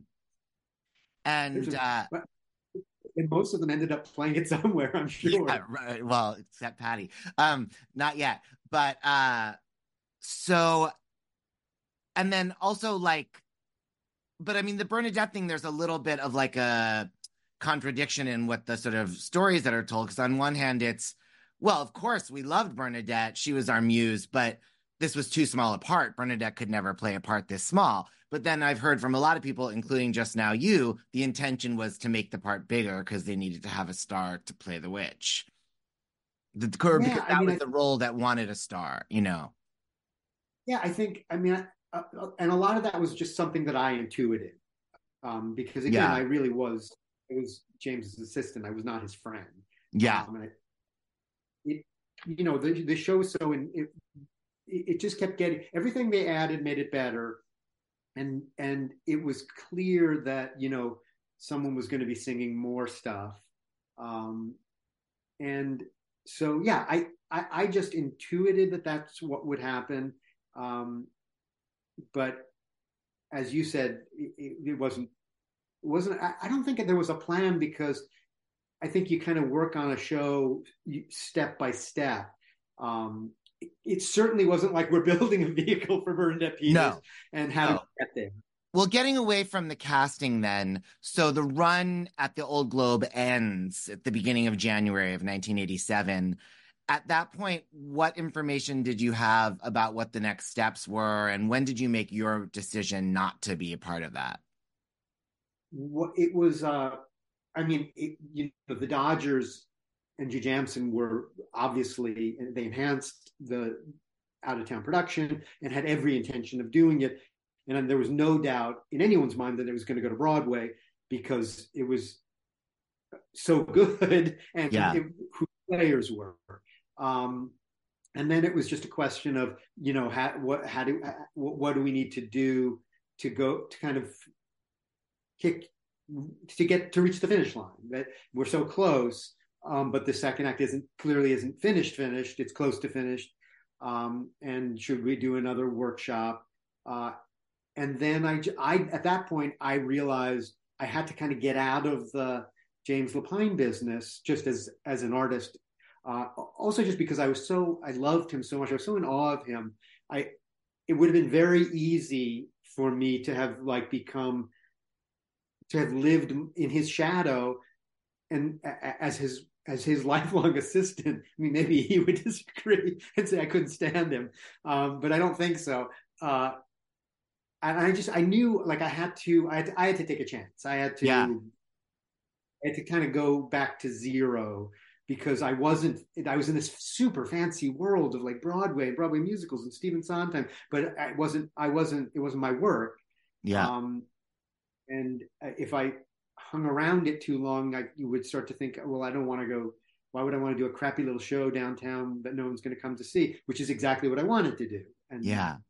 most of them ended up playing it somewhere, I'm sure. Yeah, right. Well, except Patty. Not yet. But so... And then also, but I mean, the Bernadette thing, there's a little bit of like a contradiction in what the sort of stories that are told. Because on one hand, it's, well, of course, we loved Bernadette. She was our muse, but this was too small a part. Bernadette could never play a part this small. But then I've heard from a lot of people, including just now you, the intention was to make the part bigger because they needed to have a star to play the witch. Because that was the role that wanted a star, Yeah, I think, and a lot of that was just something that I intuited, because again, I was James's assistant. I was not his friend. Yeah. The show was so it just kept getting, everything they added made it better, and it was clear that someone was going to be singing more stuff, and so yeah, I just intuited that that's what would happen, but as you said, it wasn't. I don't think there was a plan, because I think you kind of work on a show step by step. It certainly wasn't like we're building a vehicle for Bernadette Peters and how to get there. Well, getting away from the casting then, so the run at the Old Globe ends at the beginning of January of 1987. At that point, what information did you have about what the next steps were, and when did you make your decision not to be a part of that? It was, the Dodgers and Jujamcyn were obviously, they enhanced the out-of-town production and had every intention of doing it. And there was no doubt in anyone's mind that it was going to go to Broadway, because it was so good and who players were. And then it was just a question of, what do we need to do to go to kind of get to reach the finish line? That we're so close, but the second act isn't finished. It's close to finished. And should we do another workshop? And then I at that point I realized I had to kind of get out of the James Lapine business, just as an artist. Also, just because I loved him so much, I was so in awe of him. It would have been very easy for me to have lived in his shadow and as his lifelong assistant. I mean, maybe he would disagree and say I couldn't stand him, but I don't think so. And I knew, like, I had to take a chance. I had to kind of go back to zero, because I was in this super fancy world of like Broadway and Broadway musicals and Stephen Sondheim, but it wasn't my work. Yeah. And if I hung around it too long, you would start to think, well, I don't want to go. Why would I want to do a crappy little show downtown that no one's going to come to see? Which is exactly what I wanted to do. And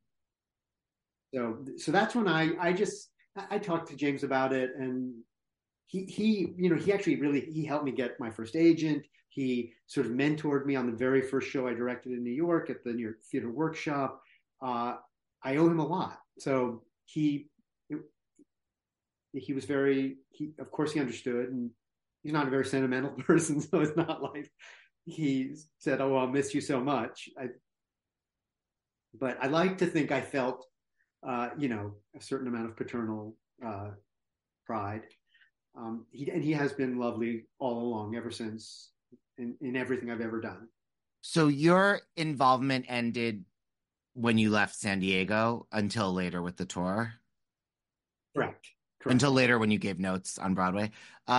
so that's when I talked to James about it, and he actually helped me get my first agent. He sort of mentored me on the very first show I directed in New York at the New York Theater Workshop. I owe him a lot. So he was of course he understood, and he's not a very sentimental person, so it's not like he said, "Oh, I'll miss you so much." But I like to think I felt, a certain amount of paternal pride. He has been lovely all along, ever since, in everything I've ever done. So your involvement ended when you left San Diego until later with the tour? Correct. Until later when you gave notes on Broadway.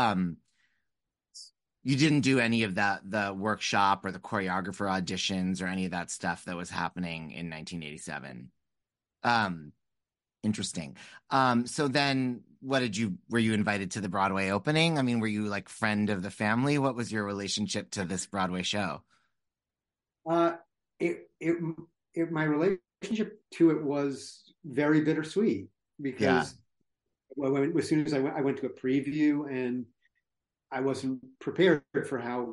You didn't do any of that, the workshop or the choreographer auditions or any of that stuff that was happening in 1987. Interesting. So then were you invited to the Broadway opening? I mean, were you like friend of the family? What was your relationship to this Broadway show? My relationship to it was very bittersweet, because as soon as I went to a preview, and I wasn't prepared for how,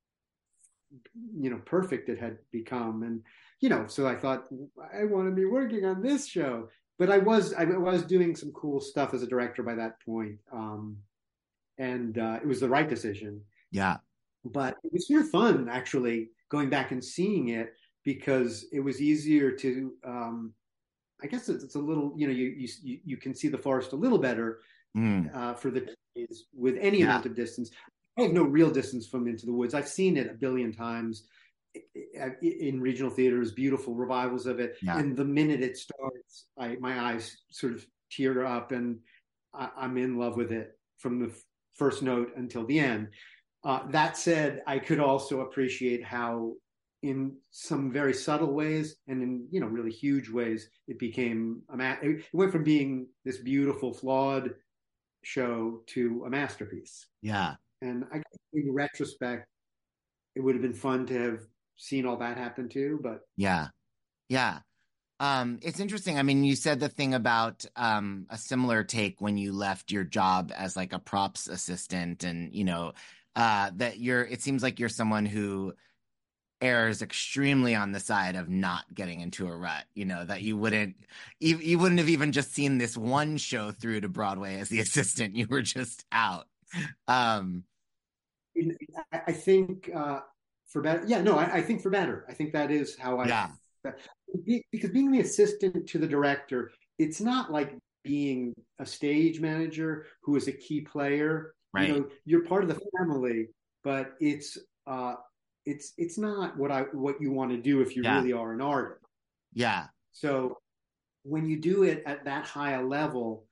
perfect it had become. And, so I thought, I want to be working on this show. But I was doing some cool stuff as a director by that point. And it was the right decision. Yeah. But it was sort of fun, actually, going back and seeing it, because it was easier to, I guess it's a little, you can see the forest a little better for the days with any amount of distance. I have no real distance from Into the Woods. I've seen it a billion times in regional theaters, beautiful revivals of it. Yeah. And the minute it starts, my eyes sort of tear up, and I'm in love with it from the first note until the end. That said, I could also appreciate how, in some very subtle ways and in really huge ways, it became it went from being this beautiful, flawed show to a masterpiece. Yeah. And in retrospect, it would have been fun to have seen all that happen too. But Yeah. Yeah. It's interesting. I mean, you said the thing about a similar take when you left your job as like a props assistant, and that it seems like you're someone who errs extremely on the side of not getting into a rut. That you wouldn't have even just seen this one show through to Broadway as the assistant. You were just out. I think for better. Yeah, no, I think for better. I think that is how I. Yeah. Because being the assistant to the director, it's not like being a stage manager who is a key player. Right. You're part of the family, but it's not what you want to do if you really are an artist. Yeah. So when you do it at that high a level,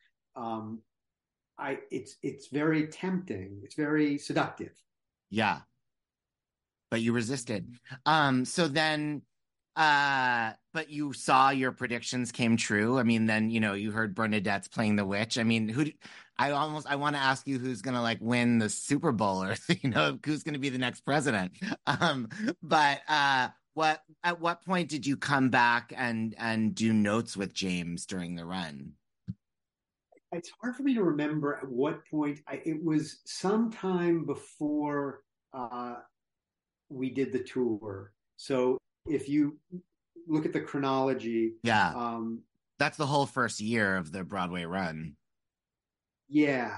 it's very tempting. It's very seductive. Yeah. But you resisted. So then, but you saw your predictions came true. I mean, then, you heard Bernadette's playing the witch. I mean, I want to ask you who's going to like win the Super Bowl, or, who's going to be the next president. But at what point did you come back and do notes with James during the run? It's hard for me to remember at what point. It was sometime before we did the tour. So if you look at the chronology, that's the whole first year of the Broadway run. Yeah,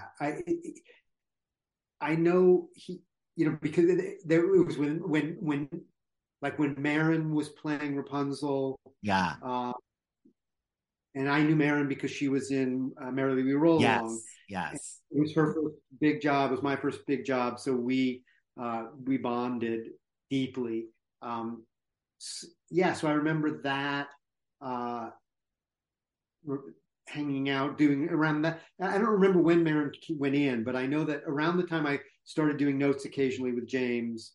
I know because it was when Marin was playing Rapunzel. Yeah. And I knew Marin because she was in Merrily We Roll Along. Yes. It was her first big job. It was my first big job. So we bonded deeply. So I remember that hanging out, doing around that. I don't remember when Marin went in, but I know that around the time I started doing notes occasionally with James.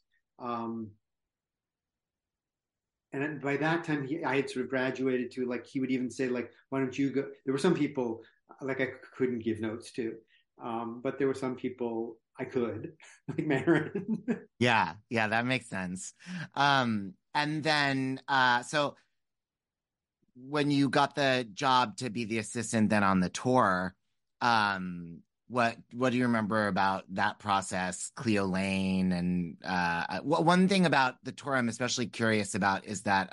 And by that time, I had sort of graduated to, like, he would even say, like, why don't you go? There were some people, like, I couldn't give notes to. But there were some people I could, like Marin. Yeah, that makes sense. And then, so when you got the job to be the assistant then on the tour, what do you remember about that process, Cleo Lane? And one thing about the tour I'm especially curious about is that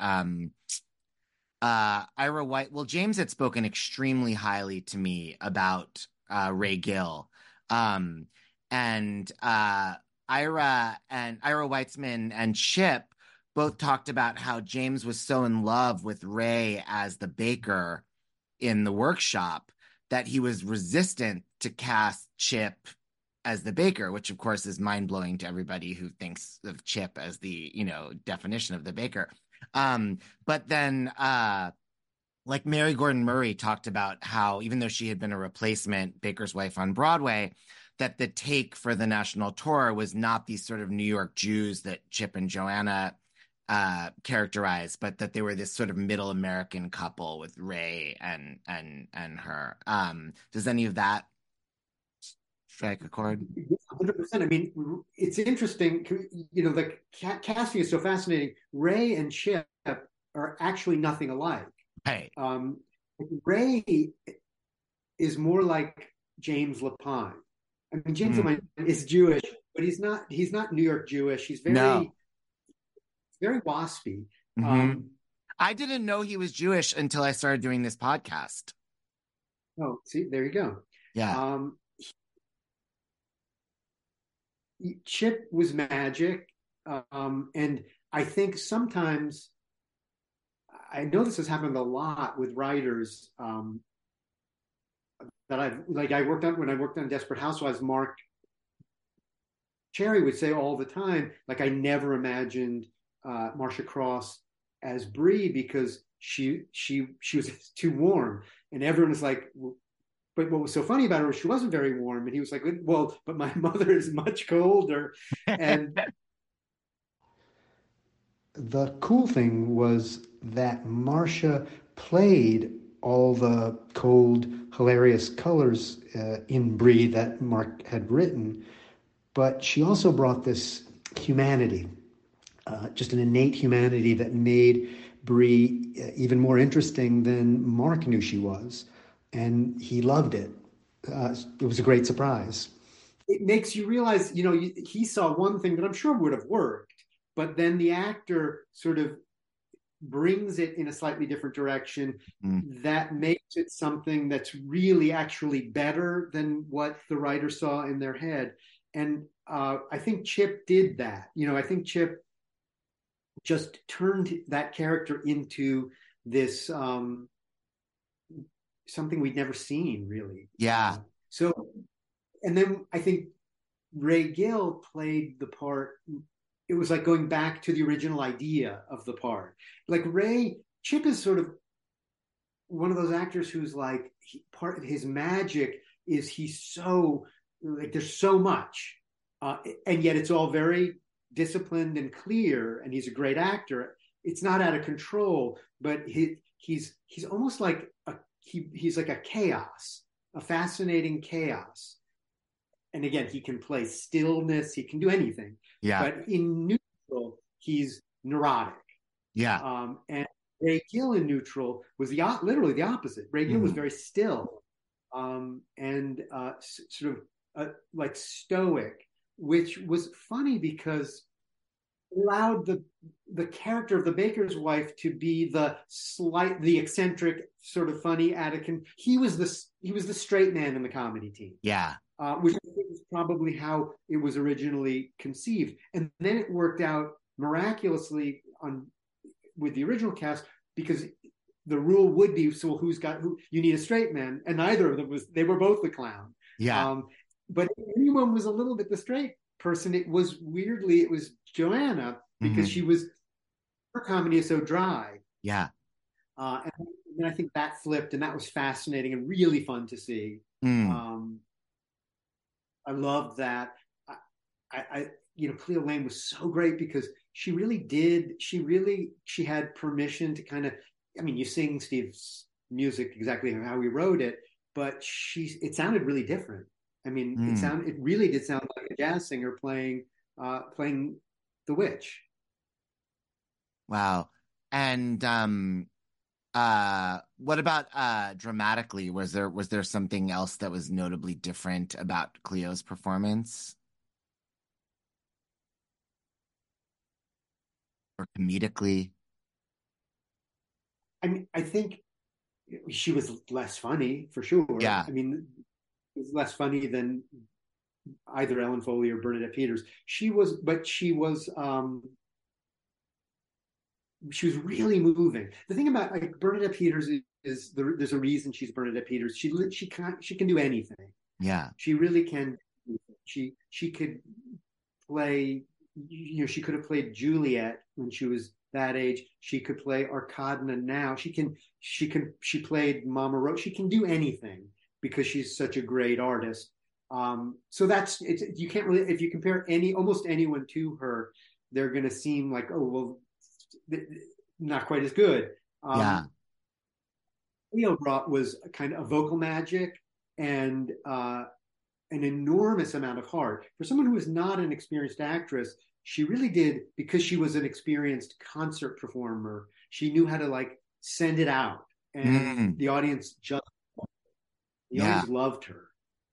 Ira White, well, James had spoken extremely highly to me about Ray Gill. And Ira Weitzman and Chip both talked about how James was so in love with Ray as the baker in the workshop that he was resistant to cast Chip as the baker, which of course is mind-blowing to everybody who thinks of Chip as the, definition of the baker. But then like Mary Gordon Murray talked about how, even though she had been a replacement baker's wife on Broadway, that the take for the national tour was not these sort of New York Jews that Chip and Joanna characterized, but that they were this sort of middle American couple with Ray and her. Does any of that strike a chord? 100%. I mean, it's interesting, the casting is so fascinating. Ray and Chip are actually nothing alike. Right. Ray is more like James Lapine. I mean, James Lapine is Jewish, but he's not New York Jewish. He's very waspy. I didn't know he was Jewish until I started doing this podcast. Oh, see, there you go. Yeah. Chip was magic. And I think sometimes, I know this has happened a lot with writers that I worked on when I worked on Desperate Housewives. Mark Cherry would say all the time, like, I never imagined Marcia Cross as Bree because she was too warm, and everyone was like, but what was so funny about her was she wasn't very warm, and he was like, well, but my mother is much colder. And the cool thing was that Marcia played all the cold, hilarious colors in Bree that Mark had written, but she also brought this humanity just an innate humanity that made Bree even more interesting than Mark knew she was, and he loved it. It was a great surprise. It makes you realize, he saw one thing that I'm sure would have worked, but then the actor sort of brings it in a slightly different direction that makes it something that's really actually better than what the writer saw in their head. And I think Chip did that. I think Chip just turned that character into this something we'd never seen, really. Yeah. And then I think Ray Gill played the part. It was like going back to the original idea of the part. Like Chip is sort of one of those actors who's like, part of his magic is he's so, like, there's so much. And yet it's all very disciplined and clear, and he's a great actor. It's not out of control, but he's almost like he's like a chaos, a fascinating chaos. And again, he can play stillness, he can do anything. Yeah. But in Neutral, he's neurotic. Yeah. And Ray Gill in Neutral was literally the opposite. Ray Gill was very still, and sort of like stoic, which was funny because it allowed the character of the baker's wife to be the eccentric, sort of funny Attican. He was the straight man in the comedy team. Yeah. Which I think is probably how it was originally conceived. And then it worked out miraculously with the original cast, because the rule would be, so who? You need a straight man, and neither of them they were both the clown. Yeah. But if anyone was a little bit the straight person, it was Joanna, because her comedy is so dry. Yeah. And I think that flipped, and that was fascinating and really fun to see. I loved that. Cleo Lane was so great because she had permission to kind of, you sing Steve's music exactly how he wrote it, but it sounded really different. It really did sound like a jazz singer playing The Witch. Wow. And what about dramatically? Was there something else that was notably different about Cleo's performance? Or comedically? I think she was less funny, for sure. Yeah. It was less funny than either Ellen Foley or Bernadette Peters. She was really moving. The thing about Bernadette Peters is there's a reason she's Bernadette Peters. She can do anything. Yeah. She really can. She could play. She could have played Juliet when she was that age. She could play Arkadina now. She played Mama Rose. She can do anything because she's such a great artist. So you can't really, if you compare almost anyone to her, they're going to seem like, oh, well, not quite as good. Cleo brought was kind of a vocal magic and an enormous amount of heart. For someone who is not an experienced actress, she really did, because she was an experienced concert performer. She knew how to send it out, and the audience audience loved her.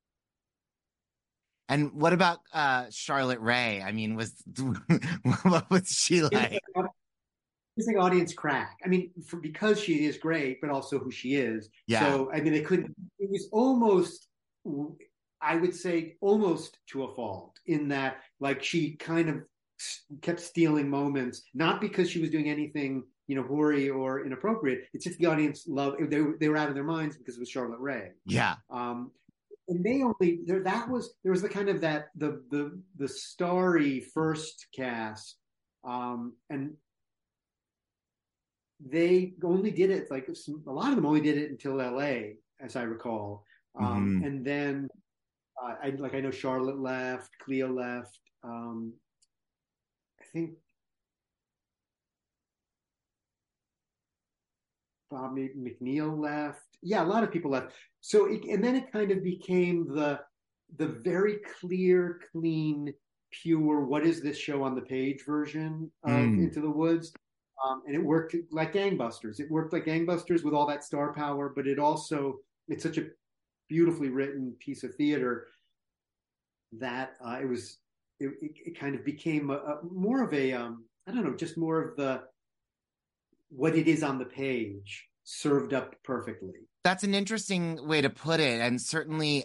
And what about Charlotte Rae? What was she like? It's like audience crack. Because she is great, but also who she is. Yeah. So they couldn't. It was almost, I would say, almost to a fault, in that she kind of kept stealing moments, not because she was doing anything hoary or inappropriate. It's just the audience loved. They were out of their minds because it was Charlotte Rae. Yeah. And there was the kind of that the starry first cast, and they only did it a lot of them only did it until LA, as I recall. And then I know Charlotte left, Cleo left. I think Bob McNeil left. Yeah, a lot of people left. So and then it kind of became the very clear, clean pure, what is this show on the page version of Into the Woods. And it worked like gangbusters. It worked like gangbusters with all that star power, but it's such a beautifully written piece of theater that it kind of became more of a I don't know, just more of the what it is on the page served up perfectly. That's an interesting way to put it, and certainly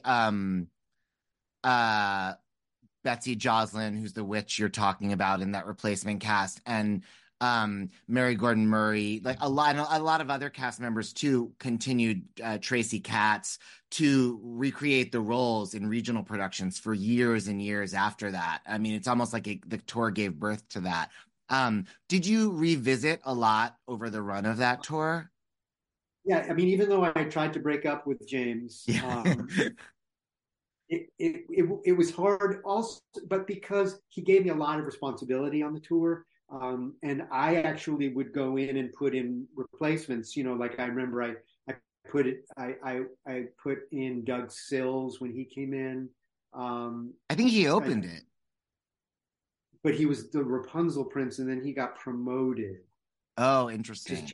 Betsy Joslin, who's the witch you're talking about in that replacement cast, and Mary Gordon Murray, like a lot of other cast members too, continued Tracy Katz to recreate the roles in regional productions for years and years after that. I mean, it's almost like the tour gave birth to that. Did you revisit a lot over the run of that tour? Yeah, I mean, even though I tried to break up with James, it was hard also, but because he gave me a lot of responsibility on the tour. And I actually would go in and put in replacements, like I remember I put in Doug Sills when he came in. I think he opened it. But he was the Rapunzel prince, and then he got promoted. Oh, interesting.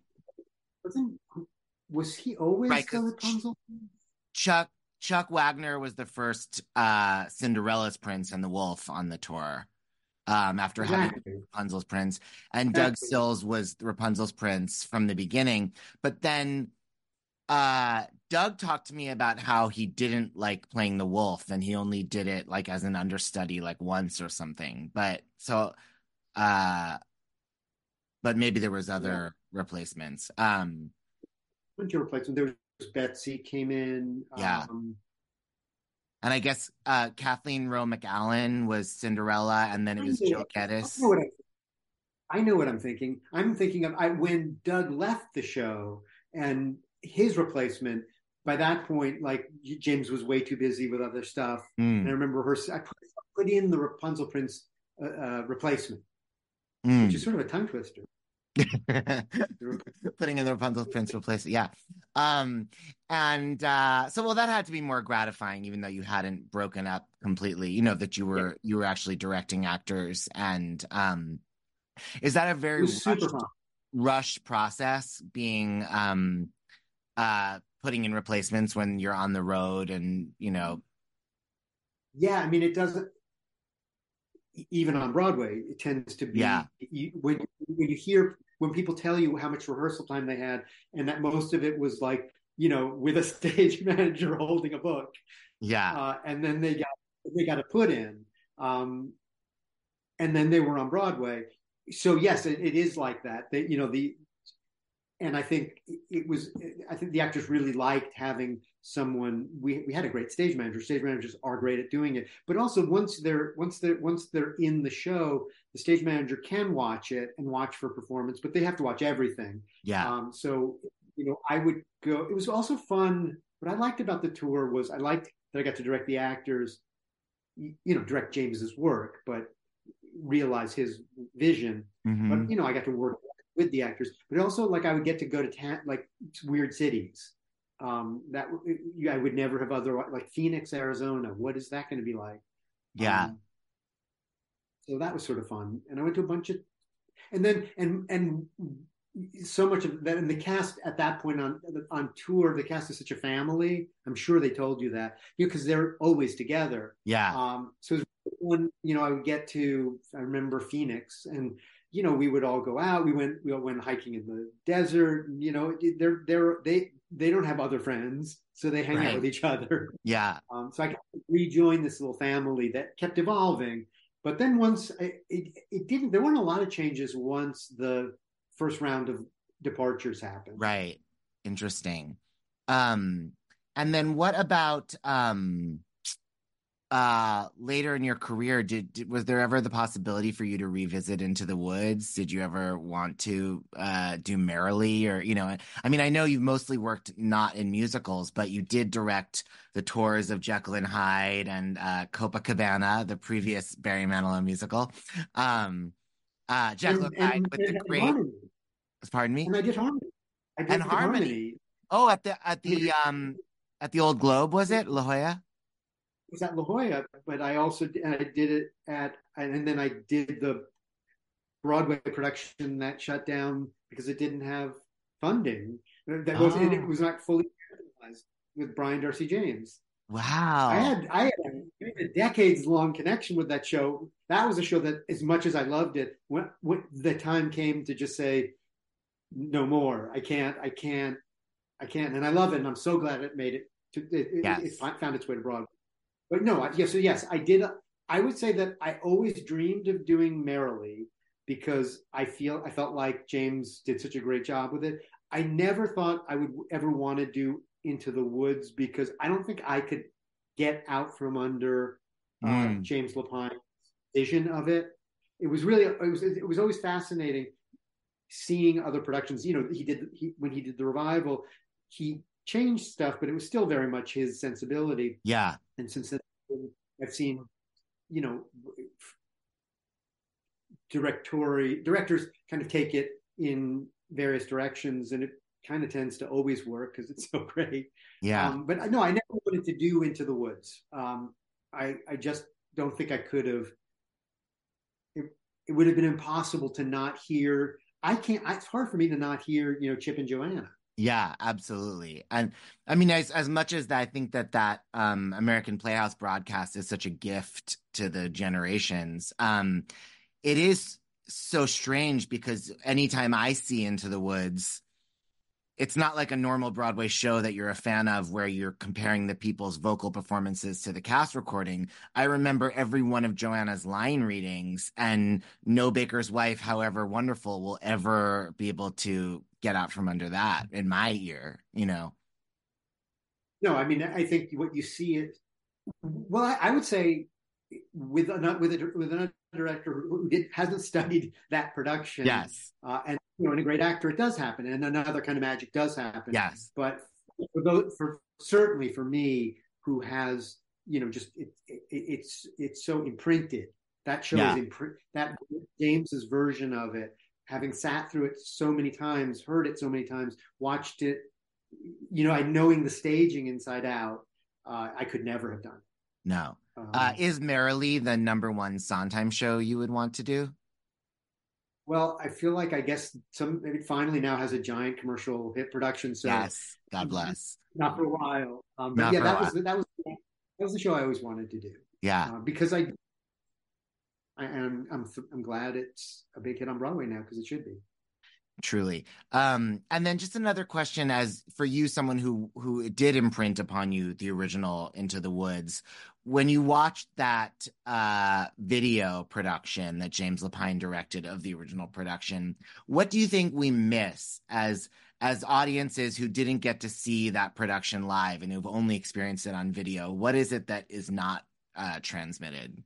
Was he always the Rapunzel prince? Chuck Wagner was the first Cinderella's prince and the wolf on the tour. After having Rapunzel's prince, and Doug Sills was Rapunzel's prince from the beginning. But then Doug talked to me about how he didn't like playing the wolf, and he only did it like as an understudy, like once or something. But maybe there was other replacements. Bunch of replacements. There was Betsy came in. Yeah. And I guess Kathleen Rowe McAllen was Cinderella, and then it was Jill Geddes. I know what I'm thinking. I'm thinking of when Doug left the show and his replacement. By that point, like James was way too busy with other stuff. And I remember I put in the Rapunzel Prince replacement, which is sort of a tongue twister. Putting in the Rapunzel Prince replacement, yeah. So that had to be more gratifying, even though you hadn't broken up completely. That you were actually directing actors, and is that a very rushed process? Being putting in replacements when you're on the road, and Yeah, I mean, it doesn't. Even on Broadway, it tends to be when people tell you how much rehearsal time they had, and that most of it was like with a stage manager holding a book, and then they got to put in, and then they were on Broadway. So yes, it is like that. And I think the actors really liked having someone. We had a great stage manager. Stage managers are great at doing it, but also once they're in the show, the stage manager can watch it and watch for performance, but they have to watch everything. Yeah. So I would go. It was also fun. What I liked about the tour was I liked that I got to direct the actors. Direct James's work, but realize his vision. But I got to work with the actors, but also like I would get to go to weird cities that I would never have otherwise, like Phoenix, Arizona. What is that going to be like? Yeah. So that was sort of fun, and I went to a bunch of, and then and so much of that, and the cast at that point on tour, the cast is such a family. I'm sure they told you that, because they're always together. Yeah. So it was one, I would get to. I remember Phoenix, and we would all go out. We went hiking in the desert. They don't have other friends, so they hang out with each other. Yeah. So I could rejoin this little family that kept evolving. But then once it didn't. There weren't a lot of changes once the first round of departures happened. Right. Interesting. And then what about later in your career, was there ever the possibility for you to revisit Into the Woods? Did you ever want to do Merrily, or I mean, I know you've mostly worked not in musicals, but you did direct the tours of Jekyll and Hyde and Copacabana, the previous Barry Manilow musical. Jekyll and Hyde with the great. Harmony. Pardon me. And I did Harmony. Harmony. Oh, at the Old Globe, was it La Jolla? was at La Jolla, but I also I did it and then I did the Broadway production that shut down because it didn't have funding. It was not fully realized with Brian Darcy James. Wow. I had a decades long connection with that show. That was a show that, as much as I loved it, when the time came to just say, no more, I can't, and I love it, and I'm so glad it made it. It found its way to Broadway. But no, yes, I did. I would say that I always dreamed of doing Merrily because I felt like James did such a great job with it. I never thought I would ever want to do Into the Woods because I don't think I could get out from under James Lapine's vision of it. It was always fascinating seeing other productions. You know, when he did the revival, he changed stuff, but it was still very much his sensibility. Yeah. And since then, I've seen, you know, directors kind of take it in various directions, and it kind of tends to always work because it's so great. Yeah. But no, I never wanted to do Into the Woods. I just don't think I could have. It would have been impossible to not hear. It's hard for me to not hear, you know, Chip and Joanna. Yeah, absolutely. And I mean, as much as I think that American Playhouse broadcast is such a gift to the generations, it is so strange because anytime I see Into the Woods, it's not like a normal Broadway show that you're a fan of where you're comparing the people's vocal performances to the cast recording. I remember every one of Joanna's line readings, and no baker's wife, however wonderful, will ever be able to get out from under that in my ear, you know? No, I mean, I think what you see it, well, I would say with another director who hasn't studied that production. Yes. And, you know, and a great actor, it does happen. And another kind of magic does happen. Yes. But certainly for me, who has, you know, just it's so imprinted. That show is that James's version of it, having sat through it so many times, heard it so many times, watched it, you know, knowing the staging inside out, I could never have done. No. Is Merrily the #1 Sondheim show you would want to do? Well, I feel like I guess it finally now has a giant commercial hit production. So yes, God bless. Not for a while, but yeah, that was the show I always wanted to do. Yeah, because I'm glad it's a big hit on Broadway now because it should be. Truly. And then just another question, as for you, someone who did imprint upon you the original Into the Woods, when you watched that video production that James Lapine directed of the original production, what do you think we miss as audiences who didn't get to see that production live and who've only experienced it on video? What is it that is not transmitted?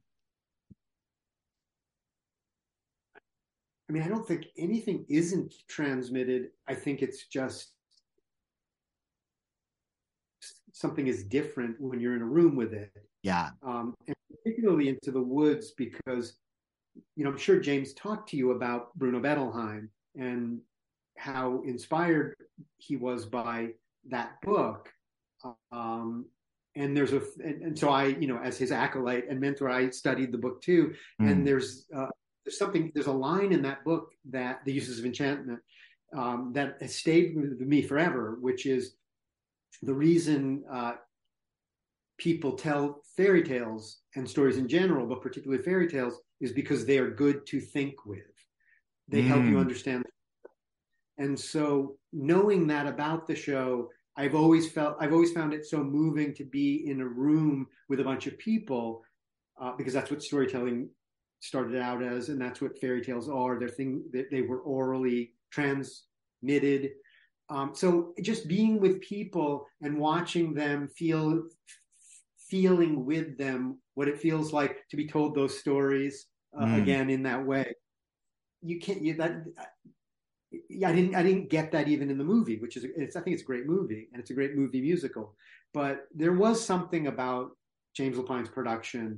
I mean, I don't think anything isn't transmitted. I think it's just something is different when you're in a room with it. Yeah. And particularly Into the Woods because, you know, I'm sure James talked to you about Bruno Bettelheim and how inspired he was by that book. And so I, you know, as his acolyte and mentor, I studied the book too. And there's a line in that book, that The Uses of Enchantment, that has stayed with me forever, which is the reason people tell fairy tales and stories in general, but particularly fairy tales, is because they are good to think with. They help you understand. And so knowing that about the show, I've always found it so moving to be in a room with a bunch of people, because that's what storytelling started out as, and that's what fairy tales are. They were orally transmitted. So just being with people and watching them, feeling with them what it feels like to be told those stories again in that way. I didn't get that even in the movie, which is I think it's a great movie and it's a great movie musical. But there was something about James Lapine's production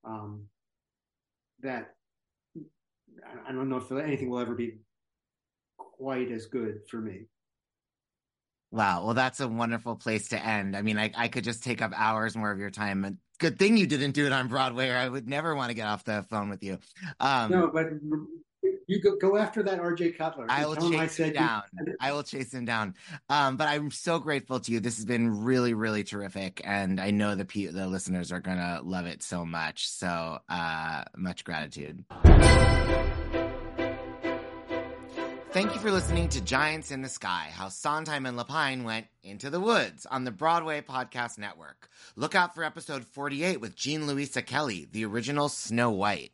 that I don't know if anything will ever be quite as good for me. Wow. Well, that's a wonderful place to end. I mean, I could just take up hours more of your time Good thing you didn't do it on Broadway, or I would never want to get off the phone with you. No, but you go after that R.J. Cutler. I will chase him down. I will chase him down. But I'm so grateful to you. This has been really, really terrific, and I know the listeners are gonna love it so much. So much gratitude. Thank you for listening to Giants in the Sky, how Sondheim and Lapine went into the woods on the Broadway Podcast Network. Look out for episode 48 with Jean Louisa Kelly, the original Snow White.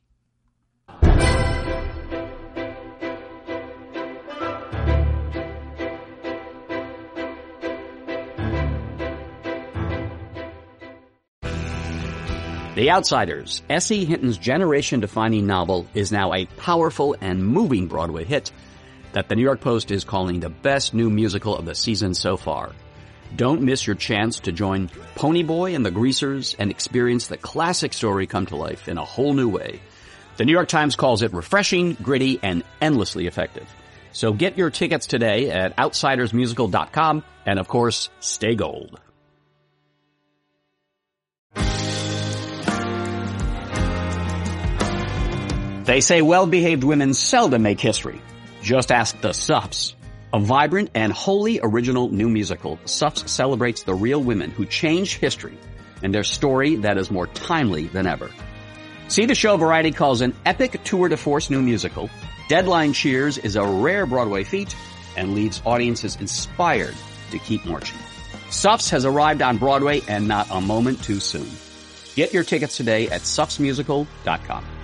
The Outsiders, S.E. Hinton's generation-defining novel, is now a powerful and moving Broadway hit that the New York Post is calling the best new musical of the season so far. Don't miss your chance to join Ponyboy and the Greasers and experience the classic story come to life in a whole new way. The New York Times calls it refreshing, gritty, and endlessly effective. So get your tickets today at outsidersmusical.com, and of course, stay gold. They say well-behaved women seldom make history. Just ask the Suffs. A vibrant and wholly original new musical, Suffs celebrates the real women who changed history and their story that is more timely than ever. See the show Variety calls an epic tour de force new musical. Deadline cheers is a rare Broadway feat and leaves audiences inspired to keep marching. Suffs has arrived on Broadway and not a moment too soon. Get your tickets today at suffsmusical.com.